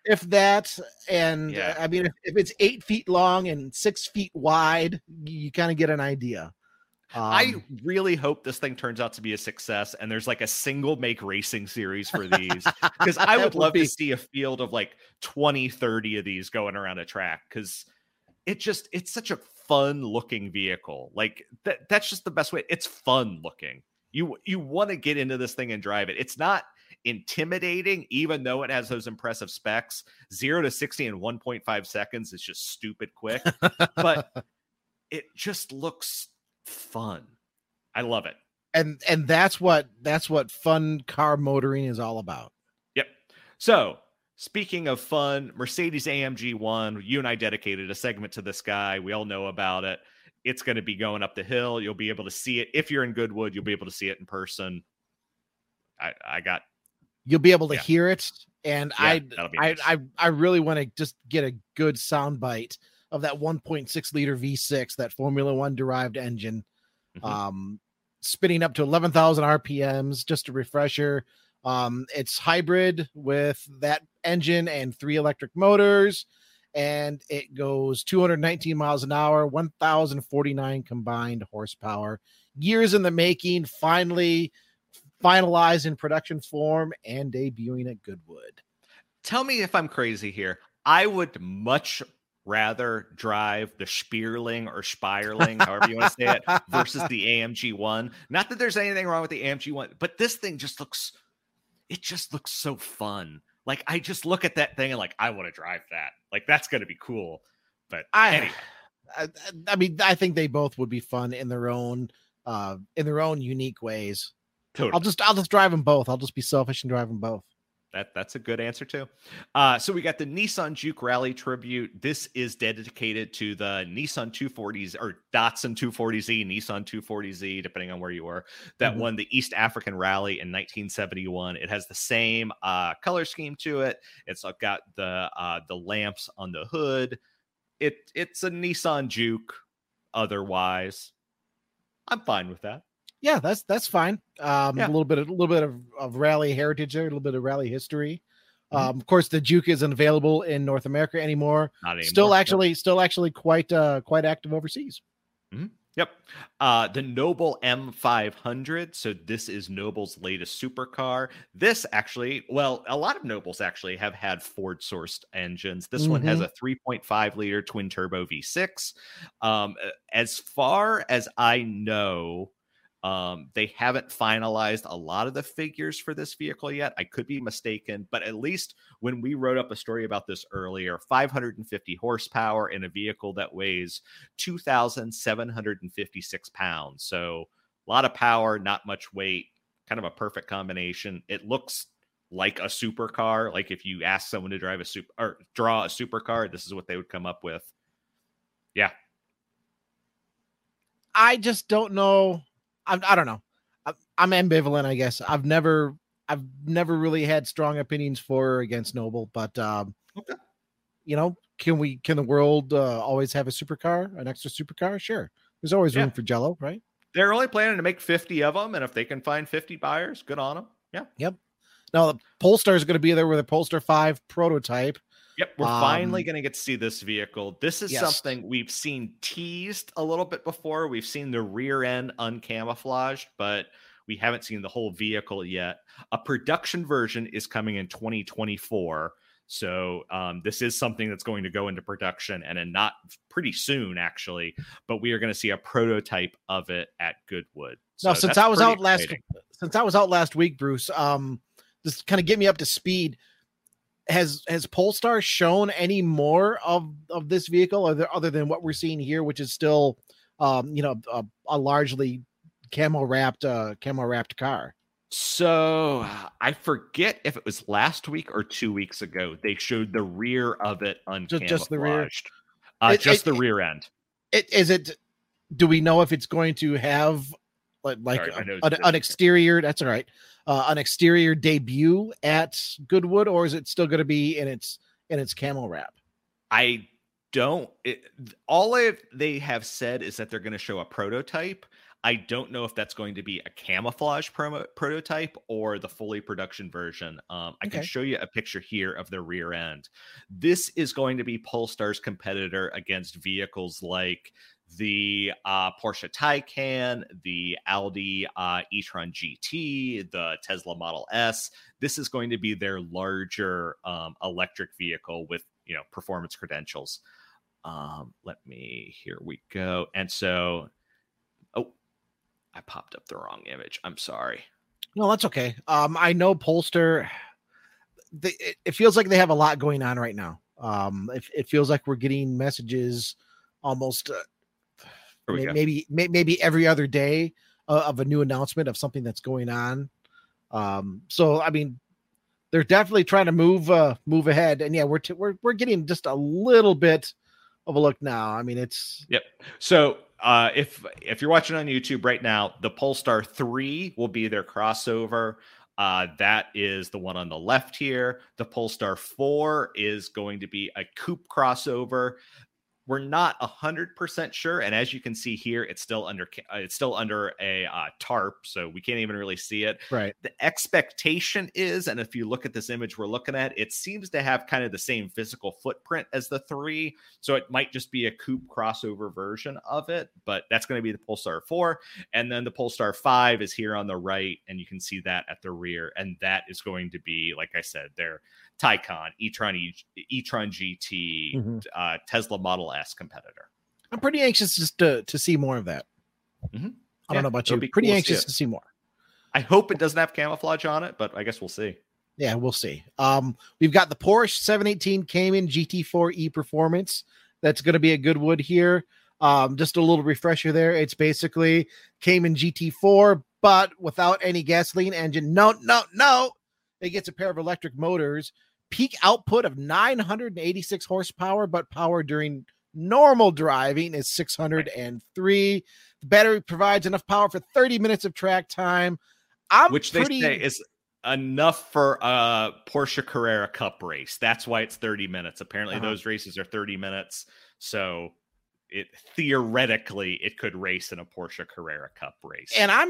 if that. And I mean, if it's 8 feet long and 6 feet wide, you kind of get an idea. I really hope this thing turns out to be a success and there's like a single make racing series for these, because I would love to see a field of like 20, 30 of these going around a track, because it's such a fun looking vehicle. Like that's just the best way. It's fun looking. You want to get into this thing and drive it. It's not intimidating, even though it has those impressive specs. 0 to 60 in 1.5 seconds is just stupid quick, but it just looks fun. I love it. And that's what fun car motoring is all about. Yep. So speaking of fun, Mercedes-AMG 1, you and I dedicated a segment to this guy. We all know about it. It's going to be going up the hill. You'll be able to see it. If you're in Goodwood, you'll be able to see it in person. You'll be able to hear it. And nice. I really want to just get a good sound bite of that 1.6 liter V6, that Formula One derived engine, spinning up to 11,000 RPMs. Just a refresher. It's hybrid with that engine and 3 electric motors, and it goes 219 miles an hour, 1,049 combined horsepower. Years in the making, finally finalized in production form and debuting at Goodwood. Tell me if I'm crazy here. I would much rather drive the Spierling or Spierling, however you want to say it, versus the AMG 1. Not that there's anything wrong with the AMG 1, but this thing just looks so fun. Like, I just look at that thing and like, I want to drive that. Like, that's going to be cool. But anyway. I mean, I think they both would be fun in their own unique ways. Totally. I'll just drive them both. I'll just be selfish and drive them both. That's a good answer too. So we got the Nissan Juke Rally Tribute. This is dedicated to the Nissan 240s or Datsun 240Z, Nissan 240Z, depending on where you were, that won the East African Rally in 1971. It has the same color scheme to it. It's got the lamps on the hood. It's a Nissan Juke. Otherwise, I'm fine with that. Yeah, that's fine. A little bit of rally heritage there, a little bit of rally history. Of course, the Juke isn't available in North America anymore. Not anymore. Still actually quite active overseas. Mm-hmm. Yep. The Noble M500. So this is Noble's latest supercar. This actually, well, a lot of Nobles actually have had Ford sourced engines. This one has a 3.5 liter twin turbo V6. As far as I know, they haven't finalized a lot of the figures for this vehicle yet. I could be mistaken, but at least when we wrote up a story about this earlier, 550 horsepower in a vehicle that weighs 2,756 pounds. So a lot of power, not much weight, kind of a perfect combination. It looks like a supercar. Like if you ask someone to draw a supercar, this is what they would come up with. Yeah. I just don't know. I don't know. I'm ambivalent, I guess. I've never really had strong opinions for or against Noble, but you know, can the world always have a supercar, an extra supercar? Sure. There's always room for Jello, right? They're only planning to make 50 of them, and if they can find 50 buyers, good on them. Yeah. Yep. Now the Polestar is going to be there with a Polestar 5 prototype. Yep, we're finally going to get to see this vehicle. This is something we've seen teased a little bit before. We've seen the rear end uncamouflaged, but we haven't seen the whole vehicle yet. A production version is coming in 2024. So this is something that's going to go into production and not pretty soon, actually. But we are going to see a prototype of it at Goodwood. So now, since I was out last week, Bruce, just kind of get me up to speed. Has Polestar shown any more of this vehicle other than what we're seeing here, which is still, a largely camo wrapped car? So I forget if it was last week or 2 weeks ago. They showed the rear of it uncamouflaged. Just the rear, the rear end. Do we know if it's going to have an exterior? That's all right. An exterior debut at Goodwood, or is it still going to be in its camo wrap? I don't. They have said is that they're going to show a prototype. I don't know if that's going to be a camouflage prototype or the fully production version. I can show you a picture here of the rear end. This is going to be Polestar's competitor against vehicles like the Porsche Taycan, the Audi e-tron GT, the Tesla Model S. This is going to be their larger electric vehicle with, performance credentials. Here we go. And so, I popped up the wrong image. I'm sorry. No, that's okay. I know Polestar, it feels like they have a lot going on right now. It feels like we're getting messages almost maybe every other day of a new announcement of something that's going on. So, I mean, they're definitely trying to move ahead. And yeah, we're getting just a little bit of a look now. I mean, Yep. So, if you're watching on YouTube right now, the Polestar 3 will be their crossover. That is the one on the left here. The Polestar 4 is going to be a coupe crossover. We're not 100% sure, and as you can see here, it's still under a tarp, so we can't even really see it. Right. The expectation is, and if you look at this image we're looking at, it seems to have kind of the same physical footprint as the 3, so it might just be a coupe crossover version of it. But that's going to be the Polestar 4, and then the Polestar 5 is here on the right, and you can see that at the rear, and that is going to be, like I said, their Taycan, e-tron GT, Tesla Model S competitor. I'm pretty anxious just to see more of that. Mm-hmm. I don't know about you. Pretty anxious to see more. I hope it doesn't have camouflage on it, but I guess we'll see. Yeah, we'll see. We've got the Porsche 718 Cayman GT4e Performance. That's going to be a Goodwood here. Just a little refresher there. It's basically Cayman GT4, but without any gasoline engine. No. It gets a pair of electric motors. Peak output of 986 horsepower, but power during normal driving is 603. The battery provides enough power for 30 minutes of track time. Which they say is enough for a Porsche Carrera Cup race. That's why it's 30 minutes. Apparently those races are 30 minutes. So it theoretically could race in a Porsche Carrera Cup race. And I'm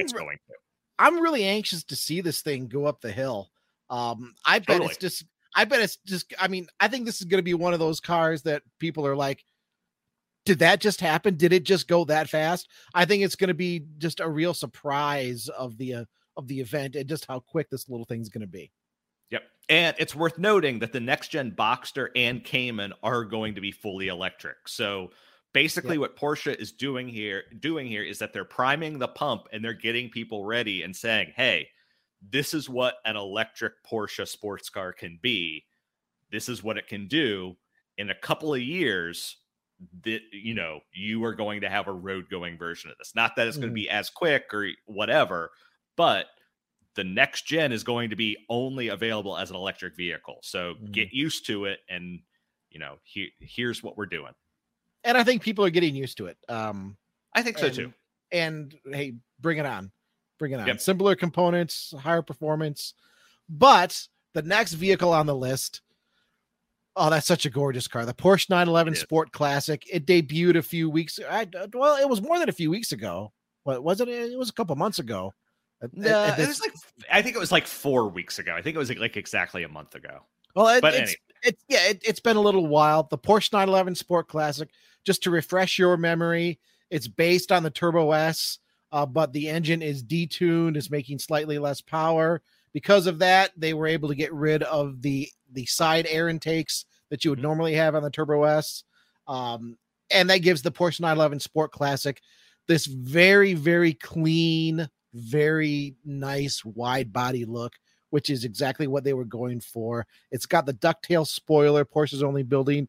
really anxious to see this thing go up the hill. I bet it's just, I mean, I think this is going to be one of those cars that people are like, did that just happen? Did it just go that fast? I think it's going to be just a real surprise of the event and just how quick this little thing's going to be. Yep. And it's worth noting that the next gen Boxster and Cayman are going to be fully electric. So basically what Porsche is doing here is that they're priming the pump and they're getting people ready and saying, hey, this is what an electric Porsche sports car can be. This is what it can do. In a couple of years, that you are going to have a road going version of this. Not that it's going to be as quick or whatever, but the next gen is going to be only available as an electric vehicle. So get used to it. And here's what we're doing. And I think people are getting used to it. I think so too. And hey, bring it on. Yep. Simpler components, higher performance. But the next vehicle on the list, oh, that's such a gorgeous car. The Porsche 911 Sport Classic. It debuted a few weeks. It was more than a few weeks ago. What was it? It was a couple months ago. It was I think it was like 4 weeks ago. I think it was like exactly a month ago. Well, it's been a little while. The Porsche 911 Sport Classic, just to refresh your memory, it's based on the Turbo S, but the engine is detuned, is making slightly less power. Because of that, they were able to get rid of the side air intakes that you would normally have on the Turbo S. And that gives the Porsche 911 Sport Classic this very, very clean, very nice wide body look, which is exactly what they were going for. It's got the ducktail spoiler. Porsche's only building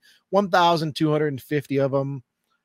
1,250 of them.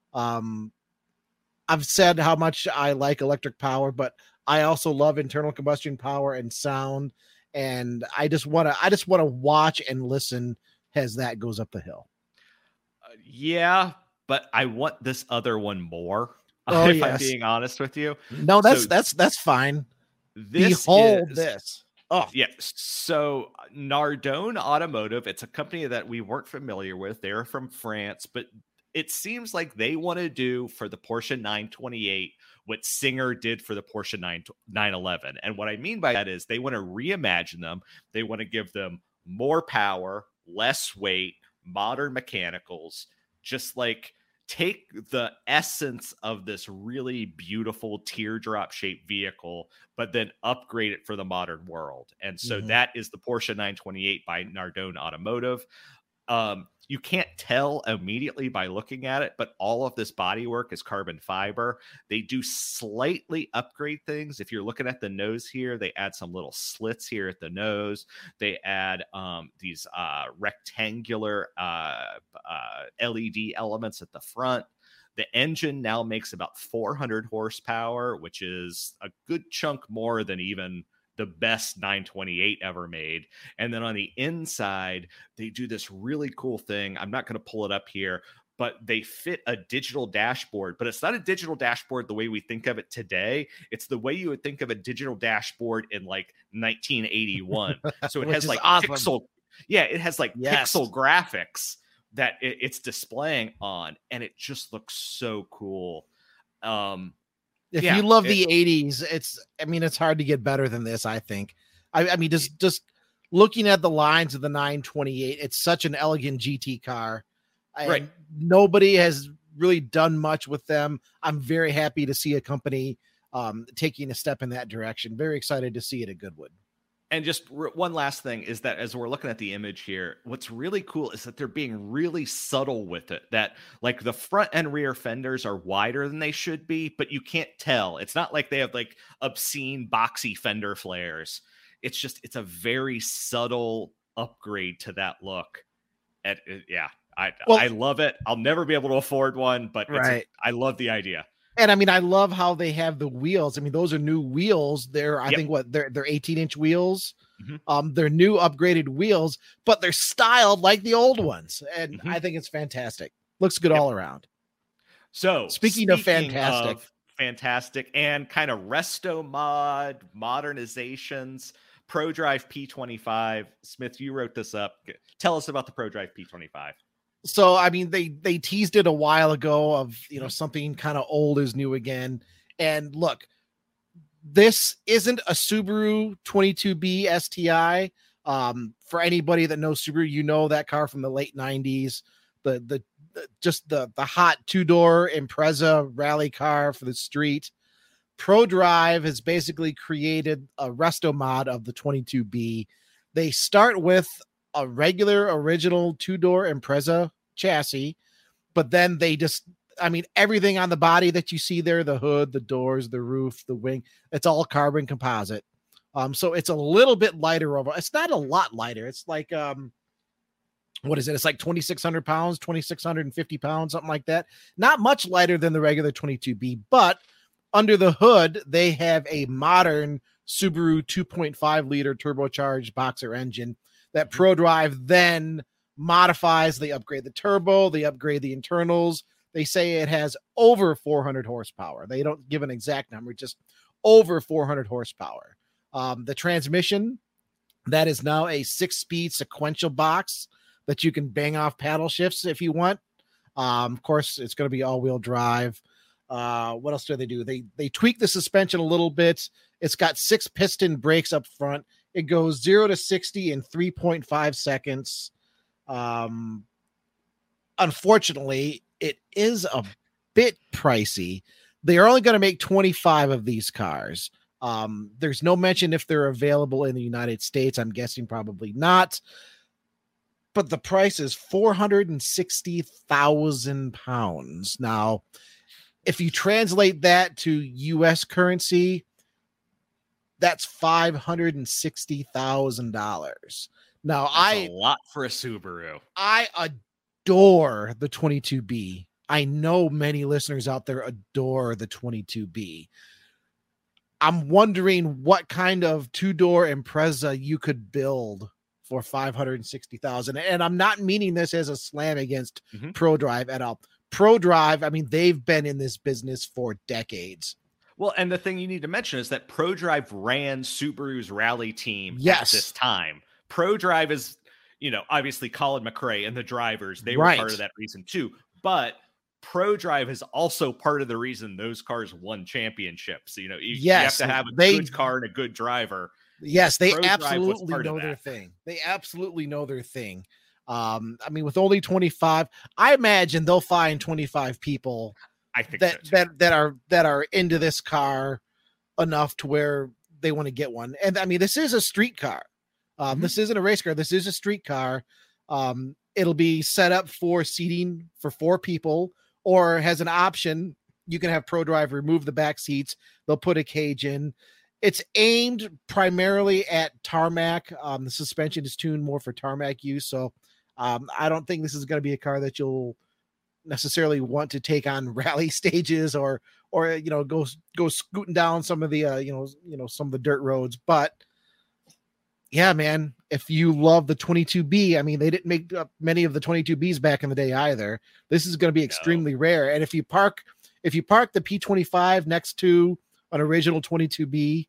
I've said how much I like electric power, but I also love internal combustion power and sound. And I just want to watch and listen as that goes up the hill. Yeah, but I want this other one more. If I'm being honest with you. No, that's fine. This. Oh, yeah. So Nardone Automotive, it's a company that we weren't familiar with. They're from France, but it seems like they want to do for the Porsche 928 what Singer did for the Porsche 911. And what I mean by that is they want to reimagine them. They want to give them more power, less weight, modern mechanicals, just like take the essence of this really beautiful teardrop shaped vehicle, but then upgrade it for the modern world. And so that is the Porsche 928 by Nardone Automotive. You can't tell immediately by looking at it, but all of this bodywork is carbon fiber. They do slightly upgrade things. If you're looking at the nose here, they add some little slits here at the nose. They add these rectangular LED elements at the front. The engine now makes about 400 horsepower, which is a good chunk more than even the best 928 ever made. And then on the inside, they do this really cool thing. I'm not going to pull it up here, but they fit a digital dashboard, but it's not a digital dashboard the way we think of it today. It's the way you would think of a digital dashboard in like 1981. So it has like awesome. It has like pixel graphics that it's displaying on, and it just looks so cool. If you love the 80s, it's hard to get better than this, I think. I mean, just looking at the lines of the 928, it's such an elegant GT car. Right. Nobody has really done much with them. I'm very happy to see a company taking a step in that direction. Very excited to see it at Goodwood. And just one last thing is that as we're looking at the image here, what's really cool is that they're being really subtle with it. That like the front and rear fenders are wider than they should be, but you can't tell. It's not like they have like obscene boxy fender flares. It's a very subtle upgrade to that look. I love it. I'll never be able to afford one, but I love the idea. And I mean, I love how they have the wheels. I mean, those are new wheels. They're 18-inch wheels. They're new upgraded wheels, but they're styled like the old ones. And I think it's fantastic. Looks good all around. So speaking of fantastic and kind of resto mod modernizations, ProDrive P25. Smith, you wrote this up. Tell us about the ProDrive P25. So, I mean, they teased it a while ago of, something kind of old is new again. And look, this isn't a Subaru 22B STI. For anybody that knows Subaru, that car from the late 90s, the hot two-door Impreza rally car for the street. ProDrive has basically created a resto mod of the 22B. They start with a regular original two-door Impreza chassis, but then they everything on the body that you see there, the hood, the doors, the roof, the wing, it's all carbon composite. So it's a little bit lighter overall. It's not a lot lighter. It's like, what is it? It's like 2,600 pounds, 2,650 pounds, something like that. Not much lighter than the regular 22B, but under the hood, they have a modern Subaru 2.5 liter turbocharged boxer engine that ProDrive then modifies. They upgrade the turbo, they upgrade the internals. They say it has over 400 horsepower. They don't give an exact number, just over 400 horsepower. The transmission, that is now a 6-speed sequential box that you can bang off paddle shifts if you want. Of course, it's going to be all-wheel drive. What else do? They tweak the suspension a little bit. It's got 6-piston brakes up front. It goes 0 to 60 in 3.5 seconds. Unfortunately, it is a bit pricey. They are only going to make 25 of these cars. There's no mention if they're available in the United States. I'm guessing probably not. But the price is £460,000. Now, if you translate that to U.S. currency, that's $560,000. Now, that's a lot for a Subaru. I adore the 22B. I know many listeners out there adore the 22B. I'm wondering what kind of two-door Impreza you could build for $560,000. And I'm not meaning this as a slam against ProDrive at all. ProDrive, I mean, they've been in this business for decades. Well, and the thing you need to mention is that ProDrive ran Subaru's rally team at this time. ProDrive is, obviously Colin McRae and the drivers, they were part of that reason too. But ProDrive is also part of the reason those cars won championships. You know, you have to have a good car and a good driver. Yes, they absolutely know their thing. They absolutely know their thing. I mean, with only 25, I imagine they'll find 25 people I think that are into this car enough to where they want to get one. And I mean, this is a street car. This isn't a race car. This is a street car. It'll be set up for seating for 4 people, or has an option. You can have ProDrive remove the back seats. They'll put a cage in. It's aimed primarily at tarmac. The suspension is tuned more for tarmac use. So I don't think this is going to be a car that you'll necessarily want to take on rally stages or go scooting down some of the some of the dirt roads. But yeah, man, if you love the 22B, I mean, they didn't make many of the 22Bs back in the day either. This is going to be extremely rare. And if you park the P25 next to an original 22B,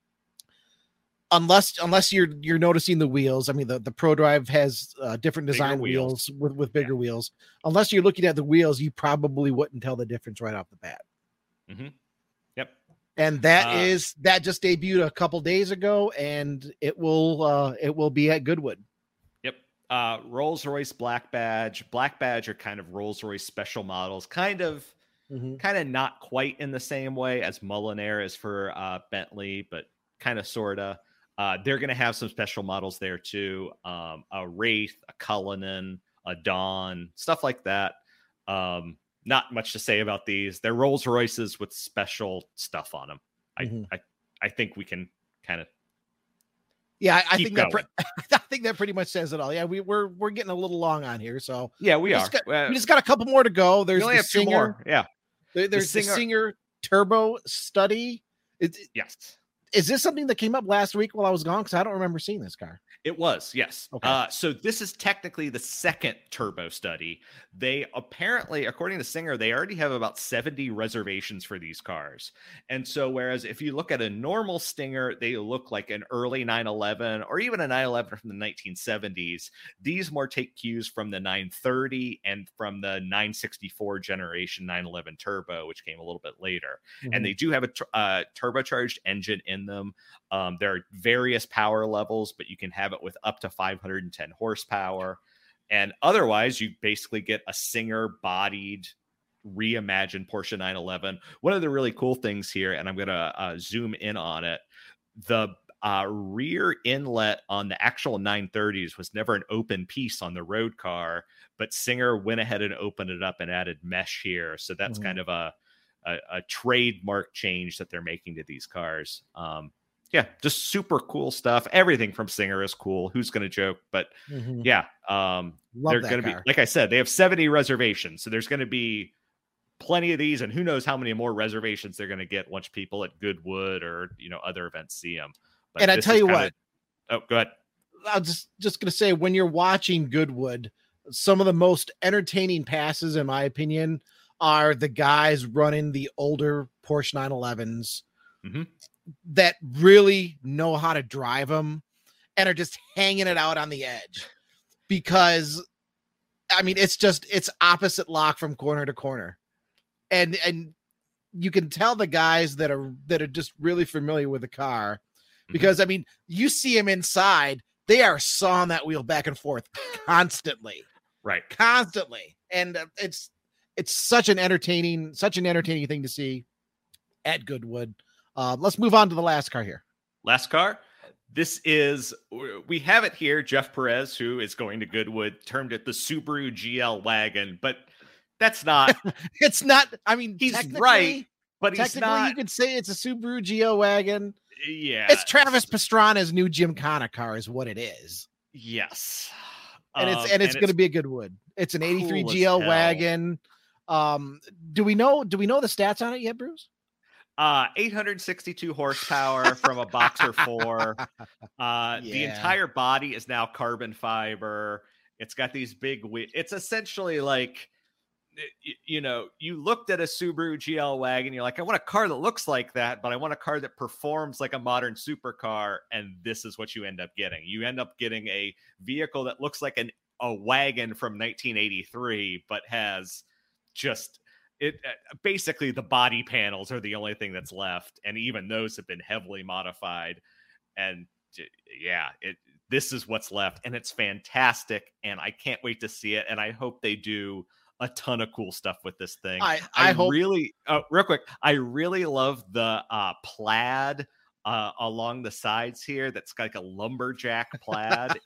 unless you're noticing the wheels, I mean, the ProDrive has different design wheels with bigger wheels. Unless you're looking at the wheels, you probably wouldn't tell the difference right off the bat. Mm-hmm. Yep. And that just debuted a couple days ago, and it will be at Goodwood. Yep. Rolls-Royce Black Badge are kind of Rolls-Royce special models, kind of not quite in the same way as Mullinaire is for Bentley, but kind of sorta. They're going to have some special models there too. A Wraith, a Cullinan, a Dawn, stuff like that. Not much to say about these. They're Rolls Royces with special stuff on them. I think we can kind of. Yeah, I think that pretty much says it all. Yeah, we're getting a little long on here, so yeah, we are. We just got a couple more to go. There's only have 2 more. Yeah, there's the Singer Turbo Study. Yes. Is this something that came up last week while I was gone? Because I don't remember seeing this car. It was, yes. Okay. So this is technically the second turbo study. They apparently, according to Singer, they already have about 70 reservations for these cars. And so whereas if you look at a normal Stinger, they look like an early 911 or even a 911 from the 1970s. These more take cues from the 930 and from the 964 generation 911 turbo, which came a little bit later. And they do have a turbocharged engine in them. There are various power levels, but you can have it with up to 510 horsepower. And otherwise, you basically get a Singer-bodied, reimagined Porsche 911. One of the really cool things here, and I'm going to zoom in on it, the rear inlet on the actual 930s was never an open piece on the road car, but Singer went ahead and opened it up and added mesh here. So that's kind of a trademark change that they're making to these cars. Yeah, just super cool stuff. Everything from Singer is cool. Who's going to joke? But yeah, they're going to be, like I said, they have 70 reservations. So there's going to be plenty of these, and who knows how many more reservations they're going to get once people at Goodwood or, other events see them. But and I tell you what. Oh, go ahead. I'm just going to say, when you're watching Goodwood, some of the most entertaining passes, in my opinion, are the guys running the older Porsche 911s that really know how to drive them and are just hanging it out on the edge. Because, I mean, it's opposite lock from corner to corner. And you can tell the guys that are just really familiar with the car, because, I mean, you see them inside, they are sawing that wheel back and forth constantly. Right. Constantly. And it's such an entertaining thing to see at Goodwood. Let's move on to the last car here. Last car. We have it here. Jeff Perez, who is going to Goodwood, termed it the Subaru GL wagon, but that's not. It's not. I mean, he's right, but he's not. You could say it's a Subaru GL wagon. Yeah, it's Travis Pastrana's new Gymkhana car, is what it is. Yes, and it's going to be a Goodwood. It's an 83 GL wagon. Do we know the stats on it yet, Bruce? 862 horsepower from a Boxer 4. The entire body is now carbon fiber. It's got these big it's essentially like, you looked at a Subaru GL wagon, you're like, I want a car that looks like that, but I want a car that performs like a modern supercar, and this is what you end up getting. You end up getting a vehicle that looks like a wagon from 1983, but has just it basically the body panels are the only thing that's left, and even those have been heavily modified. And yeah, this is what's left, and it's fantastic, and I can't wait to see it, and I hope they do a ton of cool stuff with this thing. I hope really real quick, I really love the plaid along the sides here. That's like a lumberjack plaid.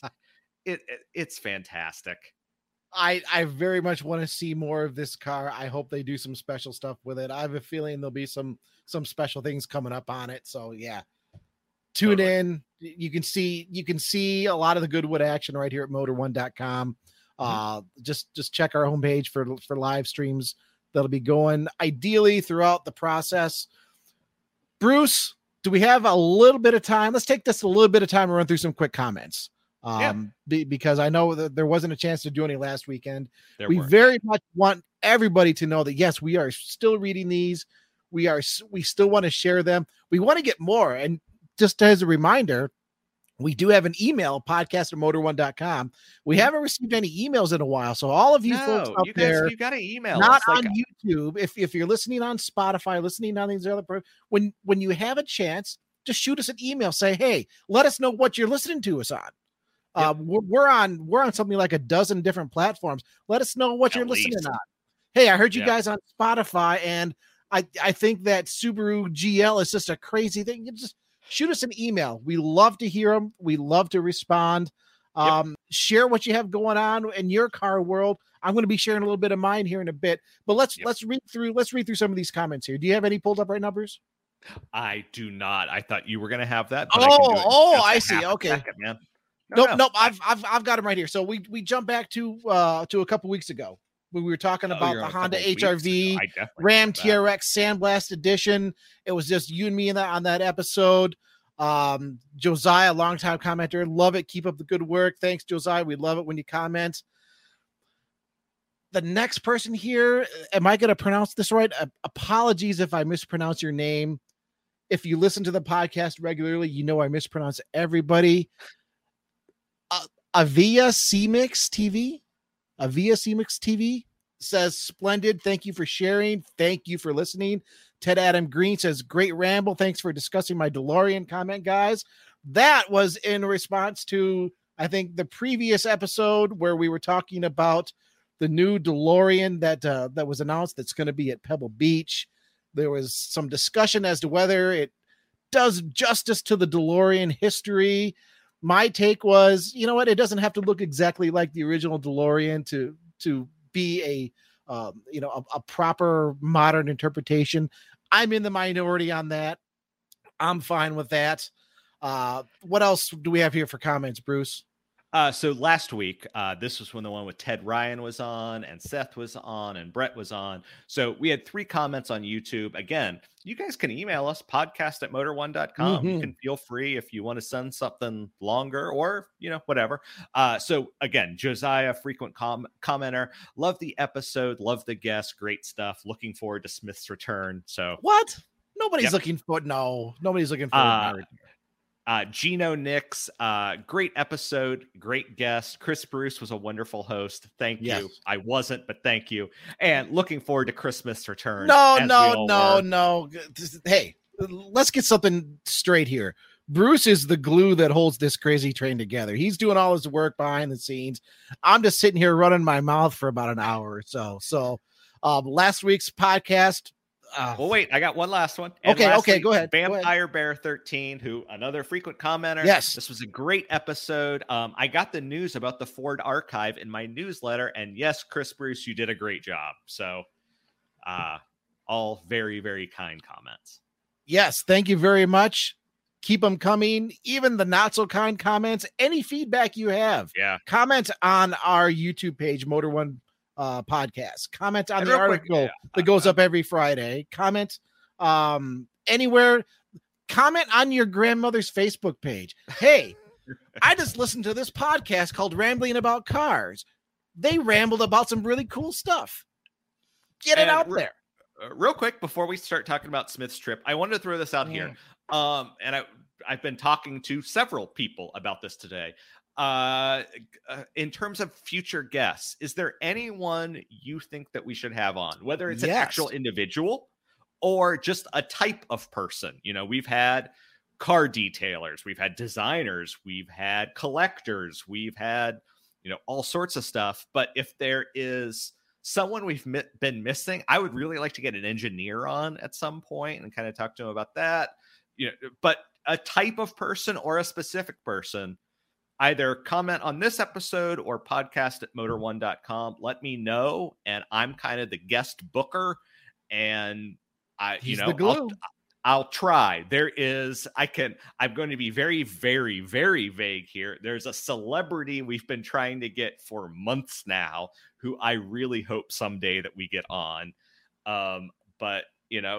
It's fantastic. I very much want to see more of this car. I hope they do some special stuff with it. I have a feeling there'll be some special things coming up on it. So yeah, tune in. You can see a lot of the Goodwood action right here at motor1.com. Just check our homepage for live streams that'll be going ideally throughout the process. Bruce, do we have a little bit of time? Let's take this a little bit of time and run through some quick comments. Because I know that there wasn't a chance to do any last weekend. We very much want everybody to know that, yes, we are still reading these. We still want to share them. We want to get more. And just as a reminder, we do have an email, podcast@motor1.com. We haven't received any emails in a while. So all of you folks out there, you got to email not us. on YouTube. If you're listening on Spotify, listening on these other, when you have a chance, just shoot us an email. Say, hey, let us know what you're listening to us on. We're on something like a dozen different platforms. Let us know what you're listening on. Hey, I heard you guys on Spotify, and I think that Subaru GL is just a crazy thing. You just shoot us an email. We love to hear them. We love to respond. Share what you have going on in your car world. I'm going to be sharing a little bit of mine here in a bit, but let's read through some of these comments here. Do you have any pulled up right now, Bruce? I do not. I thought you were going to have that. I see. Okay, second, man. Nope. I've got them right here. So we jump back to a couple weeks ago when we were talking about the Honda HR-V Ram TRX Sandblast Edition. It was just you and me on that episode. Josiah, longtime commenter, love it. Keep up the good work. Thanks, Josiah. We love it when you comment. The next person here, am I going to pronounce this right? Apologies if I mispronounce your name. If you listen to the podcast regularly, you know I mispronounce everybody. Avia CMix TV says, splendid. Thank you for sharing. Thank you for listening. Ted Adam Green says, great ramble. Thanks for discussing my DeLorean comment, guys. That was in response to, I think, the previous episode where we were talking about the new DeLorean that was announced that's going to be at Pebble Beach. There was some discussion as to whether it does justice to the DeLorean history. My take was, you know what? It doesn't have to look exactly like the original DeLorean to be a proper modern interpretation. I'm in the minority on that. I'm fine with that. What else do we have here for comments, Bruce? So last week, this was when the one with Ted Ryan was on, and Seth was on, and Brett was on. So we had 3 comments on YouTube. Again, you guys can email us, podcast@motor1.com. You can feel free if you want to send something longer or, whatever. So again, Josiah, frequent commenter, love the episode, love the guest, great stuff. Looking forward to Smith's return. So what? Nobody's looking for Gino Nix, great episode, great guest. Chris Bruce was a wonderful host. Thank you. I wasn't, but thank you. And looking forward to Christmas return. No. Hey, let's get something straight here. Bruce is the glue that holds this crazy train together. He's doing all his work behind the scenes. I'm just sitting here running my mouth for about an hour or so. So last week's podcast, well, wait, I got one last one. Okay, go ahead. Vampire Bear 13, who another frequent commenter. Yes, this was a great episode. I got the news about the Ford Archive in my newsletter, and yes, Chris Bruce, you did a great job. So, all very, very kind comments. Yes, thank you very much. Keep them coming. Even the not so kind comments. Any feedback you have, comment on our YouTube page, Motor One podcast. Comment on the article that goes up every Friday. Comment anywhere. Comment on your grandmother's Facebook page. Hey, I just listened to this podcast called Rambling About Cars. They rambled about some really cool stuff. Get it out there. Real quick before we start talking about Smith's trip, I wanted to throw this out here. And I've been talking to several people about this today. in terms of future guests, is there anyone you think that we should have on, whether it's an actual individual or just a type of person? You know, we've had car detailers, we've had designers, we've had collectors, we've had, you know, all sorts of stuff. But if there is someone we've been missing, I would really like to get an engineer on at some point and kind of talk to him about that. You know, but a type of person or a specific person, either comment on this episode or podcast@motor1.com. Let me know. And I'm kind of the guest booker, and I'll try. I'm going to be very, very, very vague here. There's a celebrity we've been trying to get for months now who I really hope someday that we get on. But, you know,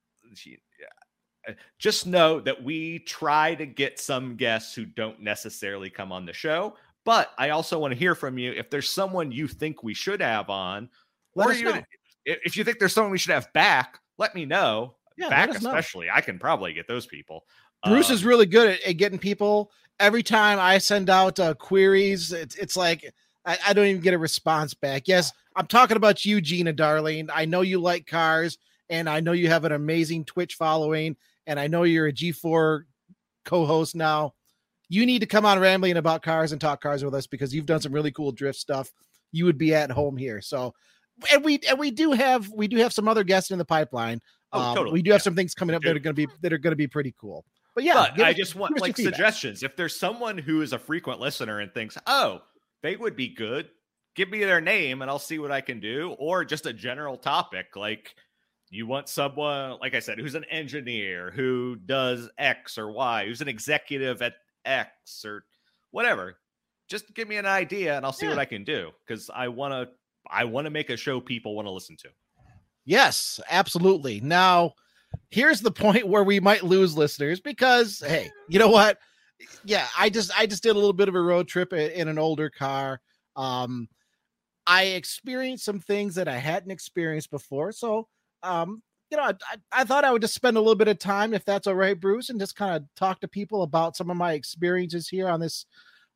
just know that we try to get some guests who don't necessarily come on the show. But I also want to hear from you. If there's someone you think we should have on, if you think there's someone we should have back, let me know. Yeah, back especially. I can probably get those people. Bruce is really good at getting people. Every time I send out queries, it's like I don't even get a response back. Yes, I'm talking about you, Gina, darling. I know you like cars, and I know you have an amazing Twitch following, and I know you're a G4 co-host now. You need to come on Rambling About Cars and talk cars with us, because you've done some really cool drift stuff. You would be at home here. So, and we do have some other guests in the pipeline. Totally. We do have some things coming up that are going to be pretty cool. But yeah, I just want like suggestions. If there's someone who is a frequent listener and thinks, oh, they would be good, give me their name and I'll see what I can do. Or just a general topic, like you want someone, like I said, who's an engineer, who does X or Y, who's an executive at X or whatever. Just give me an idea and I'll see what I can do, because I want to make a show people want to listen to. Yes, absolutely. Now, here's the point where we might lose listeners, because, hey, you know what? Yeah, I just did a little bit of a road trip in an older car. I experienced some things that I hadn't experienced before. So, you know, I thought I would just spend a little bit of time, if that's all right, Bruce, and just kind of talk to people about some of my experiences here on this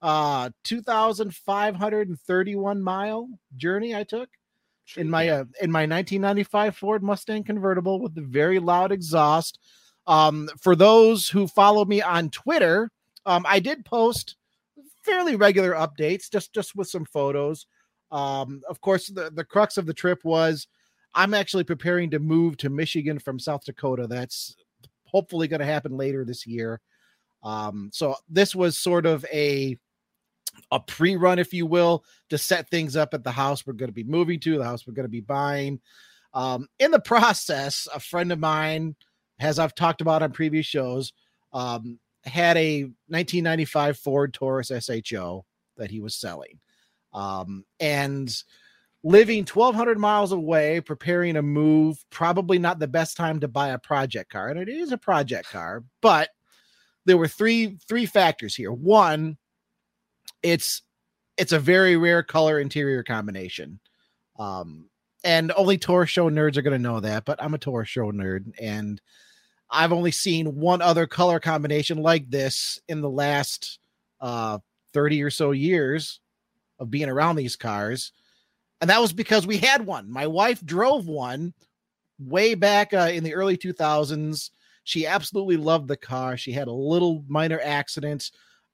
2,531 mile journey I took in my 1995 Ford Mustang convertible with the very loud exhaust. For those who follow me on Twitter, I did post fairly regular updates, just with some photos. Of course, the crux of the trip was I'm actually preparing to move to Michigan from South Dakota. That's hopefully going to happen later this year. So this was sort of a pre-run, if you will, to set things up at the house we're going to be moving to, the house we're going to be buying. In the process, a friend of mine, as I've talked about on previous shows, had a 1995 Ford Taurus SHO that he was selling. And living 1,200 miles away, preparing a move, probably not the best time to buy a project car. And it is a project car, but there were three factors here. One, it's a very rare color interior combination. And only Taurus show nerds are going to know that, but I'm a Taurus show nerd, and I've only seen one other color combination like this in the last 30 or so years of being around these cars. And that was because we had one. My wife drove one way back in the early 2000s. She absolutely loved the car. She had a little minor accident,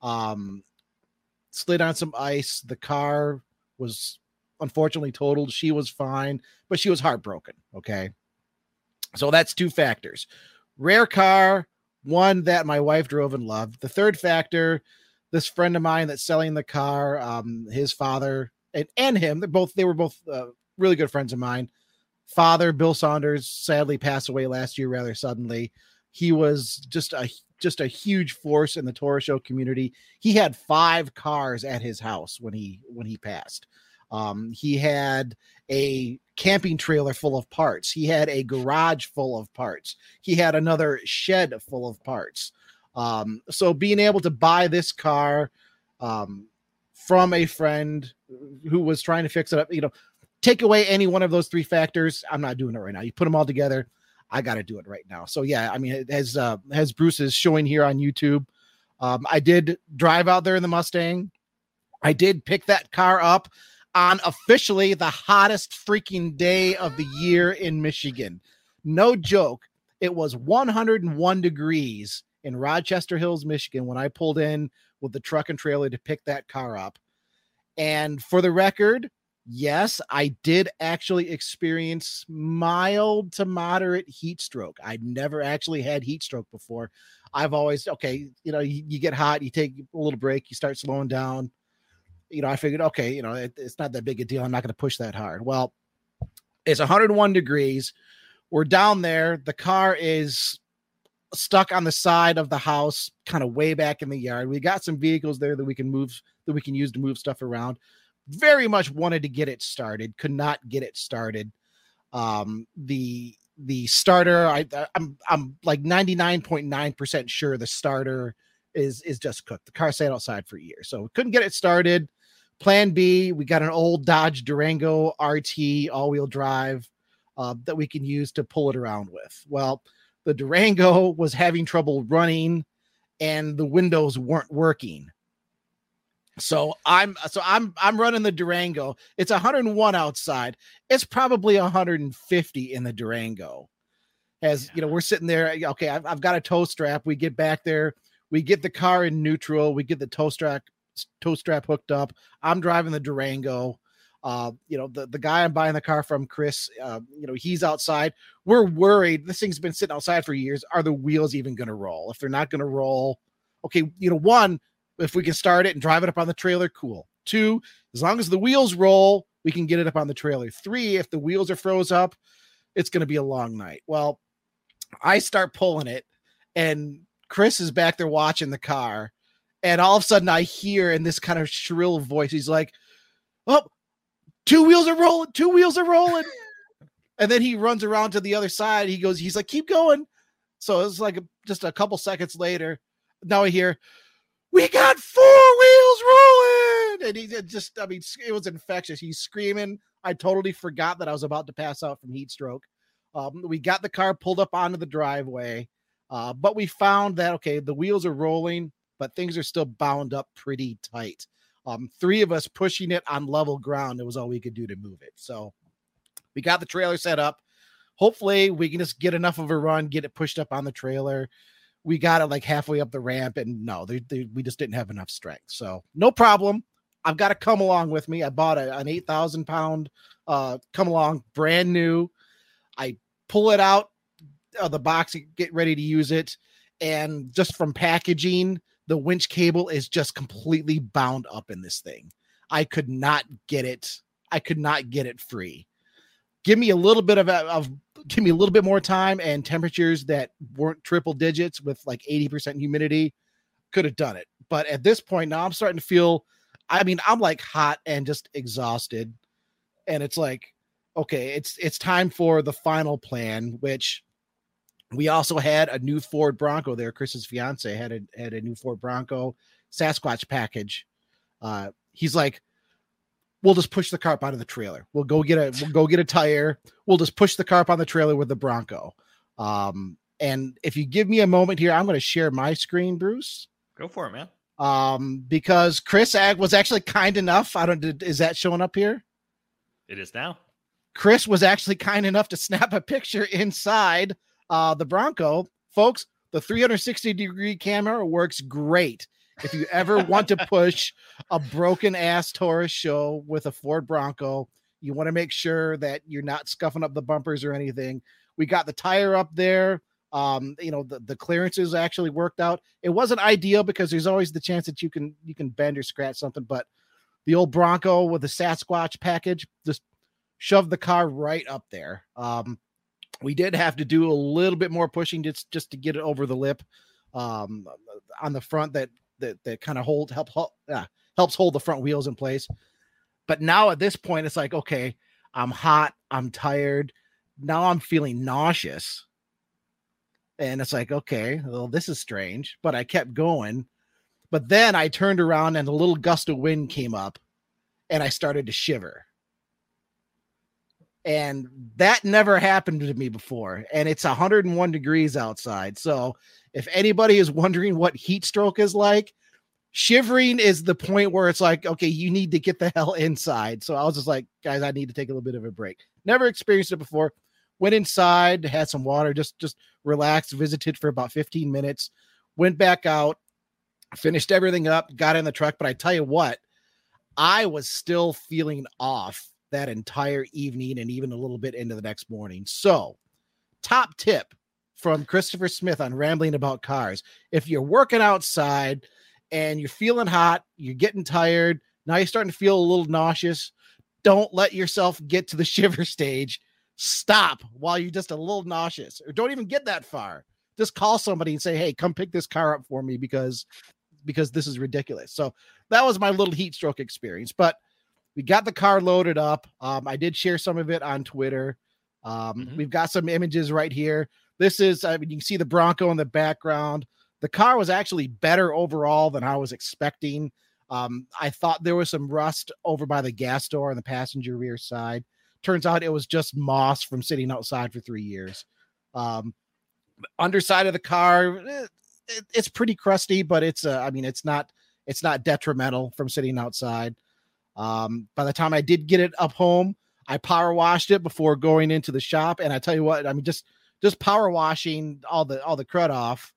slid on some ice. The car was unfortunately totaled. She was fine, but she was heartbroken. Okay. So that's two factors. Rare car, one that my wife drove and loved. The third factor, this friend of mine that's selling the car, his father and him, they were both really good friends of mine. Father, Bill Saunders, sadly passed away last year rather suddenly. He was just a huge force in the Taurus show community. He had 5 cars at his house when he passed. He had a camping trailer full of parts. He had a garage full of parts. He had another shed full of parts. So being able to buy this car from a friend who was trying to fix it up, take away any one of those 3 factors, I'm not doing it right now. You put them all together, I got to do it right now. So yeah, I mean, as Bruce is showing here on YouTube, I did drive out there in the Mustang. I did pick that car up on officially the hottest freaking day of the year in Michigan. No joke. It was 101 degrees in Rochester Hills, Michigan, when I pulled in with the truck and trailer to pick that car up. And for the record, yes, I did actually experience mild to moderate heat stroke. I'd never actually had heat stroke before. I've always, you get hot, you take a little break, you start slowing down. I figured, okay, it's not that big a deal. I'm not going to push that hard. Well, it's 101 degrees. We're down there. The car is stuck on the side of the house, kind of way back in the yard. We got some vehicles there that we can use to move stuff around. Very much wanted to get it started. Could not get it started. The starter, I'm like 99.9% sure the starter is just cooked. The car sat outside for a year, so we couldn't get it started. Plan B, we got an old Dodge Durango RT all-wheel drive that we can use to pull it around with. Well, the Durango was having trouble running and the windows weren't working. So I'm running the Durango. It's 101 outside. It's probably 150 in the Durango. We're sitting there. Okay, I've got a tow strap. We get back there. We get the car in neutral. We get the tow strap hooked up. I'm driving the Durango. The guy I'm buying the car from, Chris, he's outside. We're worried. This thing's been sitting outside for years. Are the wheels even going to roll? If they're not going to roll, okay, one, if we can start it and drive it up on the trailer, cool. 2, as long as the wheels roll, we can get it up on the trailer. 3, if the wheels are froze up, it's going to be a long night. Well, I start pulling it, and Chris is back there watching the car, and all of a sudden I hear in this kind of shrill voice, he's like, "Oh, 2 wheels are rolling, 2 wheels are rolling." And then he runs around to the other side. He's like, "Keep going." So it's like just a couple seconds later, now I hear, "We got 4 wheels rolling." And it was infectious. He's screaming. I totally forgot that I was about to pass out from heat stroke. We got the car pulled up onto the driveway. But we found that, okay, the wheels are rolling, but things are still bound up pretty tight. 3 of us pushing it on level ground. It was all we could do to move it. So we got the trailer set up. Hopefully we can just get enough of a run, get it pushed up on the trailer. We got it like halfway up the ramp, and no, we just didn't have enough strength. So no problem. I've got to come along with me. I bought an 8,000 pound come along, brand new. I pull it out of the box and get ready to use it. And just from packaging, the winch cable is just completely bound up in this thing. I could not get it free. Give me a little bit more time and temperatures that weren't triple digits with like 80% humidity, could have done it. But at this point now I'm starting to feel, I'm like hot and just exhausted. And it's like, okay, it's time for the final plan, which we also had a new Ford Bronco there. Chris's fiance had a new Ford Bronco Sasquatch package. He's like, "We'll just push the car up out of the trailer. We'll go get a tire. We'll just push the car up on the trailer with the Bronco." And if you give me a moment here, I'm going to share my screen, Bruce. Go for it, man. Because Chris was actually kind enough. Is that showing up here? It is now. Chris was actually kind enough to snap a picture inside the Bronco. Folks, the 360-degree camera works great. If you ever want to push a broken ass Taurus show with a Ford Bronco, you want to make sure that you're not scuffing up the bumpers or anything. We got the tire up there. The clearances actually worked out. It wasn't ideal because there's always the chance that you can bend or scratch something, but the old Bronco with the Sasquatch package just shoved the car right up there. We did have to do a little bit more pushing just to get it over the lip on the front that kind of helps hold the front wheels in place. But now at this point, it's like, okay, I'm hot, I'm tired. Now I'm feeling nauseous. And it's like, okay, well, this is strange, but I kept going. But then I turned around and a little gust of wind came up and I started to shiver. And that never happened to me before. And it's 101 degrees outside. So if anybody is wondering what heat stroke is like, shivering is the point where it's like, okay, you need to get the hell inside. So I was just like, guys, I need to take a little bit of a break. Never experienced it before. Went inside, had some water, just relaxed, visited for about 15 minutes, went back out, finished everything up, got in the truck. But I tell you what, I was still feeling off that entire evening and even a little bit into the next morning. So top tip from Christopher Smith on Rambling About Cars. If you're working outside and you're feeling hot, you're getting tired, now you're starting to feel a little nauseous, don't let yourself get to the shiver stage. Stop while you're just a little nauseous, or don't even get that far. Just call somebody and say, hey, come pick this car up for me because this is ridiculous. So that was my little heat stroke experience, but we got the car loaded up. I did share some of it on Twitter. We've got some images right here. This is, I mean, you can see the Bronco in the background. The car was actually better overall than I was expecting. I thought there was some rust over by the gas door on the passenger rear side. Turns out it was just moss from sitting outside for 3 years. Underside of the car, it's pretty crusty, but it's not detrimental from sitting outside. By the time I did get it up home, I power washed it before going into the shop. And I tell you what, I mean, just power washing all the crud off,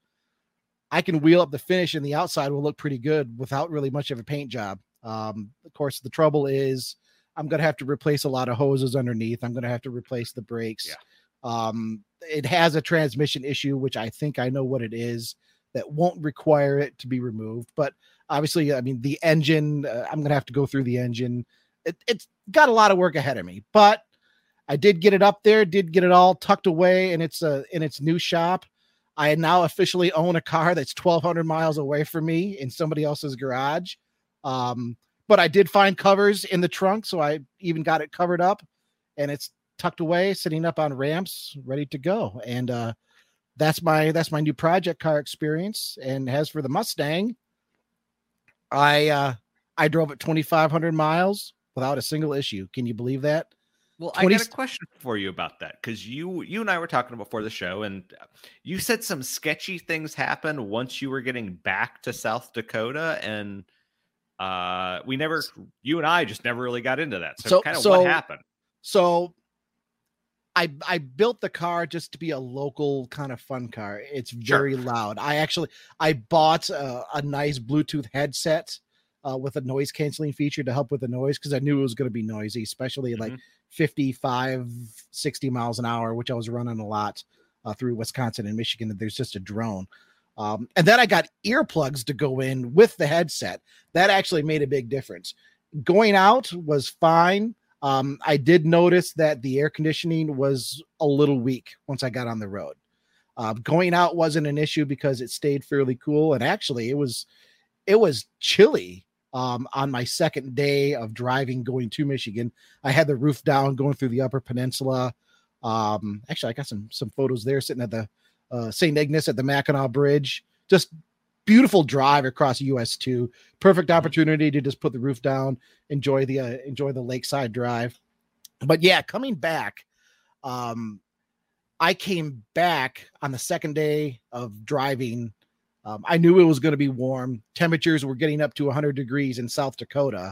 I can wheel up the finish, and the outside will look pretty good without really much of a paint job. Of course, the trouble is I'm going to have to replace a lot of hoses underneath. I'm going to have to replace the brakes. Yeah. It has a transmission issue, which I think I know what it is, that won't require it to be removed. But obviously, I mean, the engine, I'm going to have to go through the engine. It's got a lot of work ahead of me, but I did get it up there, did get it all tucked away in its new shop. I now officially own a car that's 1,200 miles away from me in somebody else's garage. But I did find covers in the trunk, so I even got it covered up, and it's tucked away, sitting up on ramps, ready to go. And that's my new project car experience. And as for the Mustang, I drove it 2,500 miles without a single issue. Can you believe that? Well, I got a question for you about that, because you and I were talking before the show, and you said some sketchy things happened once you were getting back to South Dakota, and you and I just never really got into that. So what happened? So I built the car just to be a local kind of fun car. It's very loud. I bought a nice Bluetooth headset with a noise canceling feature to help with the noise, because I knew it was going to be noisy, especially like 55, 60 miles an hour, which I was running a lot through Wisconsin and Michigan. There's just a drone. And then I got earplugs to go in with the headset. That actually made a big difference. Going out was fine. I did notice that the air conditioning was a little weak once I got on the road. Going out wasn't an issue because it stayed fairly cool. And actually it was chilly on my second day of driving going to Michigan. I had the roof down going through the Upper Peninsula. Actually, I got some photos there sitting at the St. Ignace at the Mackinac Bridge. Just beautiful drive across US 2. Perfect opportunity to just put the roof down, enjoy the lakeside drive. But yeah, coming back, I came back on the second day of driving. I knew it was going to be warm. Temperatures were getting up to 100 degrees in South Dakota.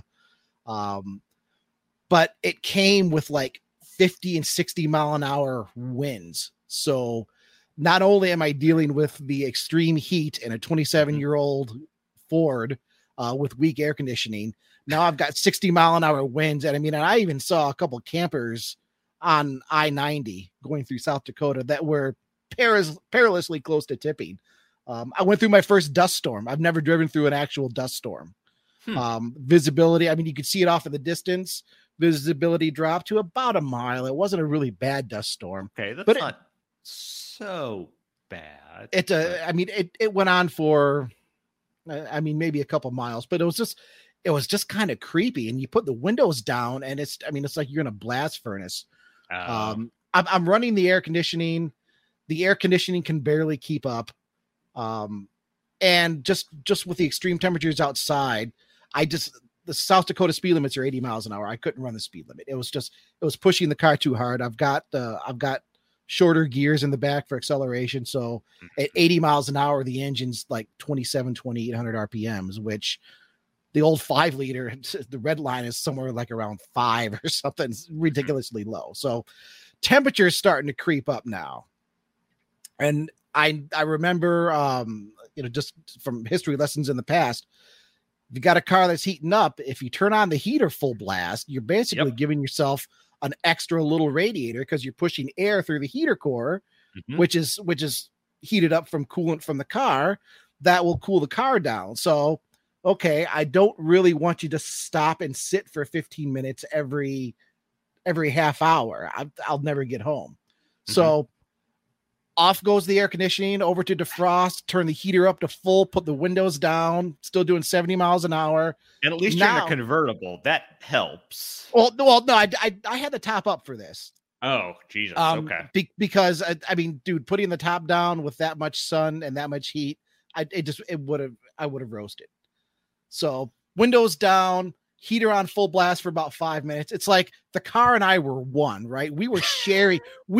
But it came with like 50 and 60 mile an hour winds. So not only am I dealing with the extreme heat in a 27-year-old Ford with weak air conditioning, now I've got 60 mile an hour winds. And I even saw a couple campers on I-90 going through South Dakota that were perilously close to tipping. I went through my first dust storm. I've never driven through an actual dust storm. Visibility, you could see it off in the distance. Visibility dropped to about a mile. It wasn't a really bad dust storm. Okay, that's not so bad. It went on for, maybe a couple miles, but it was just kind of creepy. And you put the windows down, and it's like you're in a blast furnace. I'm running the air conditioning. The air conditioning can barely keep up. And just with the extreme temperatures outside, the South Dakota speed limits are 80 miles an hour. I couldn't run the speed limit. It was pushing the car too hard. I've got shorter gears in the back for acceleration. So at 80 miles an hour, the engine's like 2,800 RPMs, which the old 5-liter, the red line is somewhere like around 5 or something ridiculously low. So temperature is starting to creep up now. And I remember, just from history lessons in the past, if you got a car that's heating up, if you turn on the heater full blast, you're basically giving yourself an extra little radiator because you're pushing air through the heater core, which is heated up from coolant from the car that will cool the car down. So, okay, I don't really want you to stop and sit for 15 minutes every half hour. I'll never get home. So off goes the air conditioning, over to defrost, turn the heater up to full, put the windows down, still doing 70 miles an hour. And at least you're in a convertible. That helps. Well, no, I had the top up for this. Oh, Jesus. Okay. Because I mean, dude, putting the top down with that much sun and that much heat, I would have roasted. So windows down, heater on full blast for about 5 minutes. It's like the car and I were one, right? We were sharing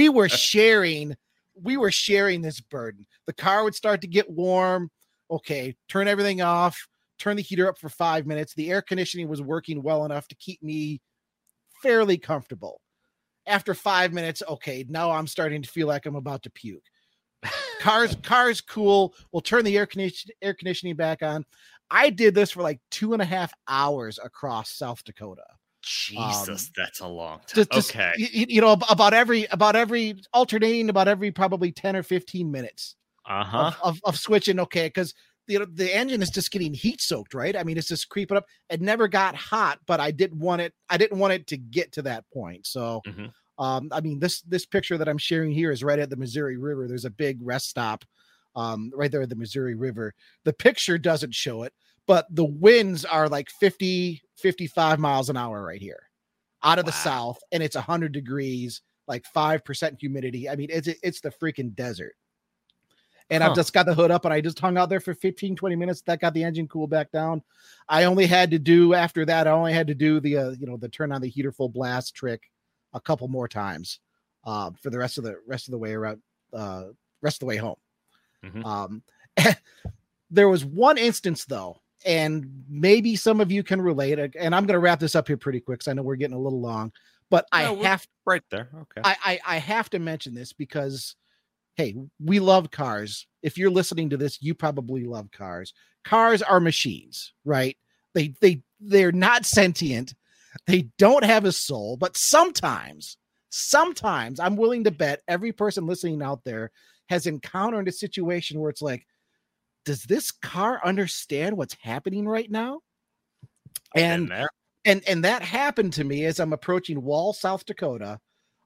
this burden. The car would start to get warm. Okay, turn everything off, turn the heater up for 5 minutes. The air conditioning was working well enough to keep me fairly comfortable. After 5 minutes, okay, now I'm starting to feel like I'm about to puke. Car's cool. We'll turn the air conditioning back on. I did this for like 2.5 hours across South Dakota. Jesus, that's a long time. Okay. About every alternating about every probably 10 or 15 minutes of switching. Okay. Cause the engine is just getting heat soaked, right? I mean, it's just creeping up. It never got hot, but I didn't want it to get to that point. So, I mean, this picture that I'm sharing here is right at the Missouri River. There's a big rest stop right there at the Missouri River. The picture doesn't show it, but the winds are like 50, 55 miles an hour right here out of the south. And it's 100 degrees, like 5% humidity. I mean, it's the freaking desert. And I've just got the hood up and I just hung out there for 15, 20 minutes. That got the engine cooled back down. I only had to do the, the turn on the heater full blast trick a couple more times for the rest of the way around, rest of the way home. There was one instance though, and maybe some of you can relate, and I'm going to wrap this up here pretty quick because I know we're getting a little long, but I have right there. Okay. I have to mention this because, hey, we love cars. If you're listening to this, you probably love cars. Cars are machines, right? They're not sentient. They don't have a soul, but sometimes I'm willing to bet every person listening out there has encountered a situation where it's like, does this car understand what's happening right now? And that happened to me as I'm approaching Wall, South Dakota.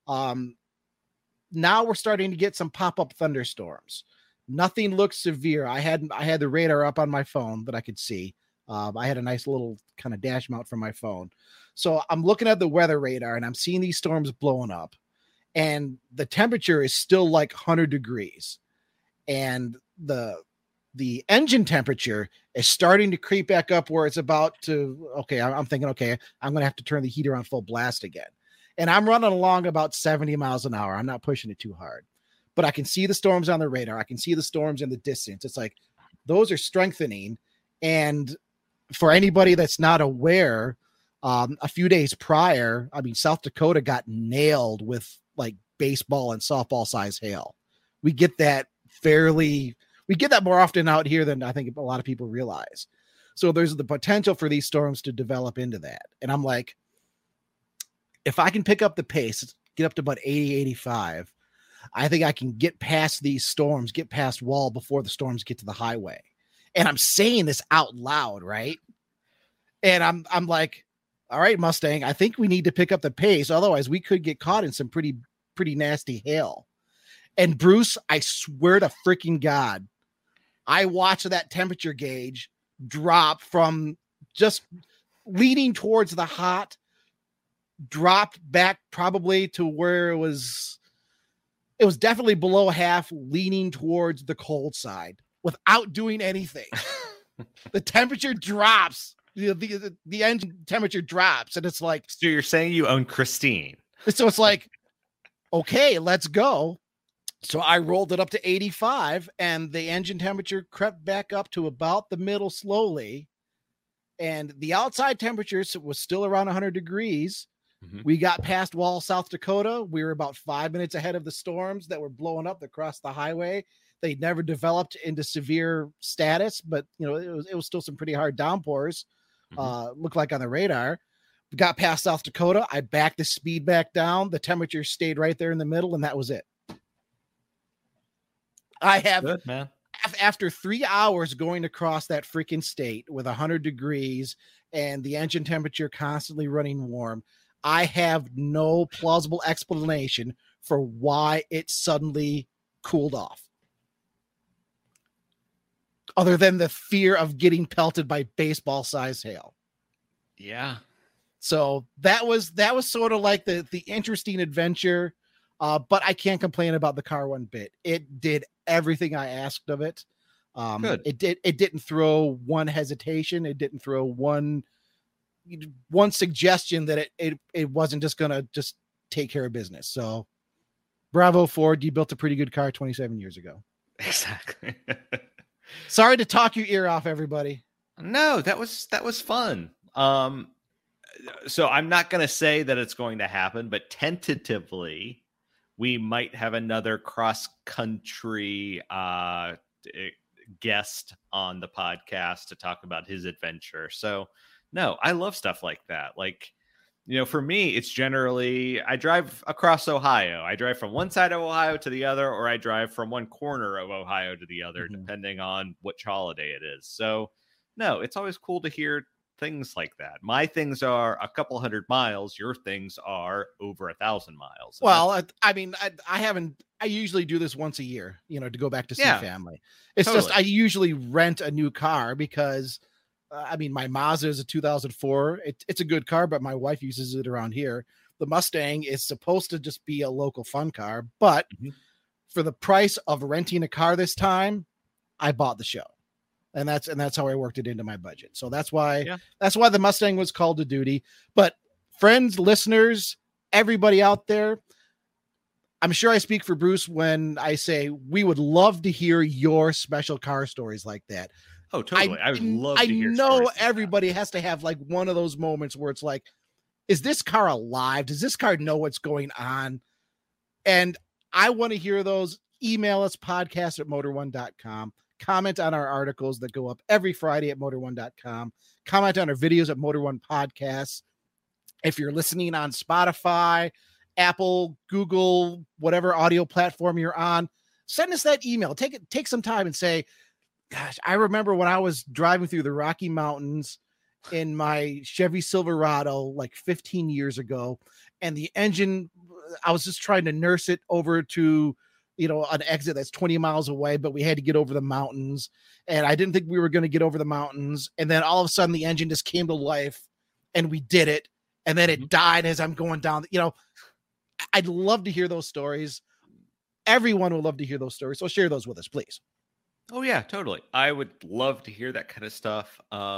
Now we're starting to get some pop-up thunderstorms. Nothing looks severe. I had the radar up on my phone that I could see. I had a nice little kind of dash mount from my phone. So I'm looking at the weather radar and I'm seeing these storms blowing up, and the temperature is still like 100 degrees. And the engine temperature is starting to creep back up where it's about to, okay, I'm thinking, okay, I'm going to have to turn the heater on full blast again. And I'm running along about 70 miles an hour. I'm not pushing it too hard, but I can see the storms on the radar. I can see the storms in the distance. It's like, those are strengthening. And for anybody that's not aware, a few days prior, I mean, South Dakota got nailed with like baseball and softball size hail. We get that more often out here than I think a lot of people realize. So there's the potential for these storms to develop into that. And I'm like, if I can pick up the pace, get up to about 80, 85, I think I can get past these storms, get past Wall before the storms get to the highway. And I'm saying this out loud, right? And I'm like, all right, Mustang, I think we need to pick up the pace. Otherwise we could get caught in some pretty nasty hail. And Bruce, I swear to freaking God, I watched that temperature gauge drop from just leaning towards the hot, dropped back probably to where it was definitely below half, leaning towards the cold side without doing anything. The temperature drops. The engine temperature drops, and it's like, so you're saying you own Christine. So it's like, okay, let's go. So I rolled it up to 85 and the engine temperature crept back up to about the middle slowly. And the outside temperature was still around 100 degrees. Mm-hmm. We got past Wall, South Dakota. We were about 5 minutes ahead of the storms that were blowing up across the highway. They never developed into severe status, but it was still some pretty hard downpours. Looked like on the radar. We got past South Dakota. I backed the speed back down. The temperature stayed right there in the middle, and that was it. I have, good, man. After 3 hours going across that freaking state with 100 degrees and the engine temperature constantly running warm, I have no plausible explanation for why it suddenly cooled off. Other than the fear of getting pelted by baseball-sized hail. Yeah. So that was sort of like the interesting adventure. But I can't complain about the car one bit. It did everything I asked of it. Good. It didn't throw one hesitation. It didn't throw one suggestion that it wasn't just going to just take care of business. So bravo, Ford. You built a pretty good car 27 years ago. Exactly. Sorry to talk your ear off, everybody. No, that was fun. So I'm not going to say that it's going to happen, but tentatively we might have another cross-country guest on the podcast to talk about his adventure. So, no, I love stuff like that. Like, for me, it's generally I drive across Ohio. I drive from one side of Ohio to the other, or I drive from one corner of Ohio to the other, depending on which holiday it is. So, no, it's always cool to hear things like that. My things are a couple 100 miles. Your things are over 1,000 miles. Well, I usually do this once a year, to go back to see family. It's totally. Just, I usually rent a new car because my Mazda is a 2004. It's a good car, but my wife uses it around here. The Mustang is supposed to just be a local fun car, but for the price of renting a car this time, I bought the show. And that's how I worked it into my budget. So that's why the Mustang was called to duty. But friends, listeners, everybody out there, I'm sure I speak for Bruce when I say we would love to hear your special car stories like that. Oh, totally. I would love to hear. I know everybody has to have like one of those moments where it's like, is this car alive? Does this car know what's going on? And I want to hear those. Email us podcast@motor1.com. Comment on our articles that go up every Friday at motor1.com. Comment on our videos at Motor1 Podcasts. If you're listening on Spotify, Apple, Google, whatever audio platform you're on, send us that email. Take some time and say, gosh, I remember when I was driving through the Rocky Mountains in my Chevy Silverado like 15 years ago, and the engine, I was just trying to nurse it over to an exit that's 20 miles away, but we had to get over the mountains. And I didn't think we were going to get over the mountains. And then all of a sudden the engine just came to life and we did it. And then it died as I'm going down. I'd love to hear those stories. Everyone would love to hear those stories. So share those with us, please. Oh yeah, totally. I would love to hear that kind of stuff.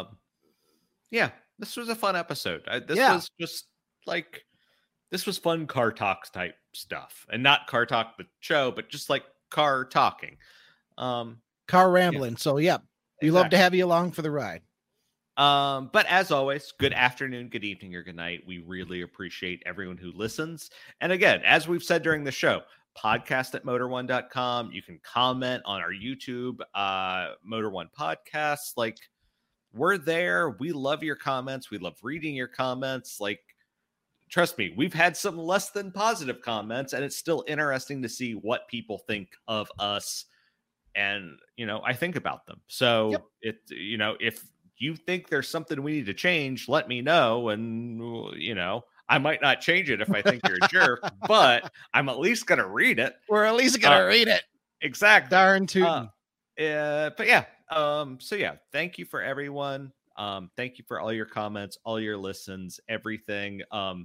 This was a fun episode. Was just like, this was fun car talks type stuff, and not car talk the show, but just like car talking, car rambling. So we love to have you along for the ride. But as always, good afternoon, good evening, or good night. We really appreciate everyone who listens. And again, as we've said during the show, podcast@motor1.com. You can comment on our YouTube, Motor1 Podcasts. Like, we're there. We love your comments. We love reading your comments. Like, trust me, we've had some less than positive comments, and it's still interesting to see what people think of us. And, I think about them. So if you think there's something we need to change, let me know. And, I might not change it if I think you're a jerk, but I'm at least going to read it. We're at least going to read it. Exactly. Darn tootin'. Thank you for everyone. Thank you for all your comments, all your listens, everything.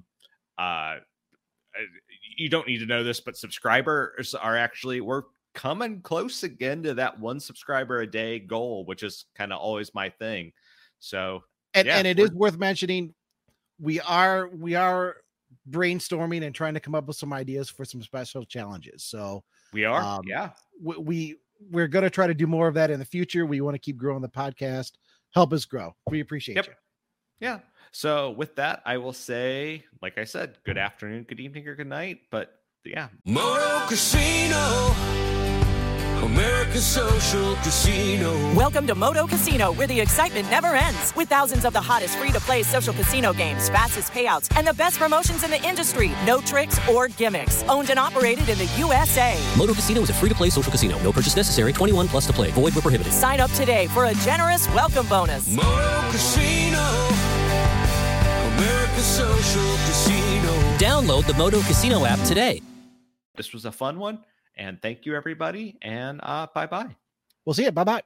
You don't need to know this, but subscribers we're coming close again to that 1 subscriber a day goal, which is kind of always my thing. So, and it is worth mentioning, we are brainstorming and trying to come up with some ideas for some special challenges. So we are, we're going to try to do more of that in the future. We want to keep growing the podcast. Help us grow. We appreciate you. Yeah. So with that, I will say, like I said, good afternoon, good evening, or good night. But yeah. Moto Casino, America's Social Casino. Welcome to Moto Casino, where the excitement never ends. With thousands of the hottest free-to-play social casino games, fastest payouts, and the best promotions in the industry. No tricks or gimmicks. Owned and operated in the USA. Moto Casino is a free-to-play social casino. No purchase necessary. 21 plus to play. Void where prohibited. Sign up today for a generous welcome bonus. Moto Casino, America's Social Casino. Download the Moto Casino app today. This was a fun one. And thank you, everybody. And bye-bye. We'll see you. Bye-bye.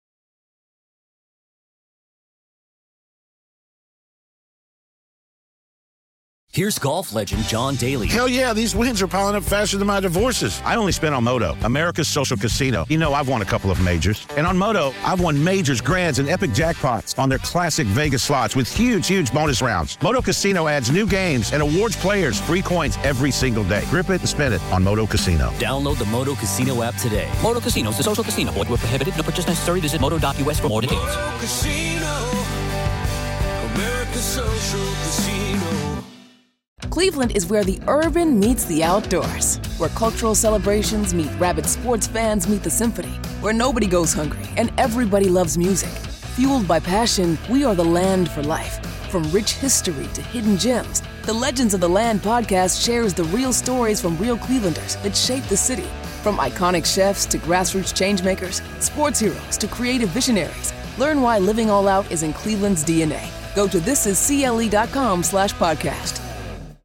Here's golf legend John Daly. Hell yeah, these wins are piling up faster than my divorces. I only spent on Moto, America's Social Casino. You know, I've won a couple of majors. And on Moto, I've won majors, grands, and epic jackpots on their classic Vegas slots with huge bonus rounds. Moto Casino adds new games and awards players free coins every single day. Grip it and spend it on Moto Casino. Download the Moto Casino app today. Moto Casino is a social casino. Void where prohibited. No purchase necessary. Visit moto.us for more details. Moto Casino, America's Social Casino. Cleveland is where the urban meets the outdoors, where cultural celebrations meet rabid sports fans meet the symphony, where nobody goes hungry and everybody loves music. Fueled by passion, we are the land for life. From rich history to hidden gems, the Legends of the Land podcast shares the real stories from real Clevelanders that shape the city. From iconic chefs to grassroots changemakers, sports heroes to creative visionaries, learn why living all out is in Cleveland's DNA. Go to thisiscle.com/podcast.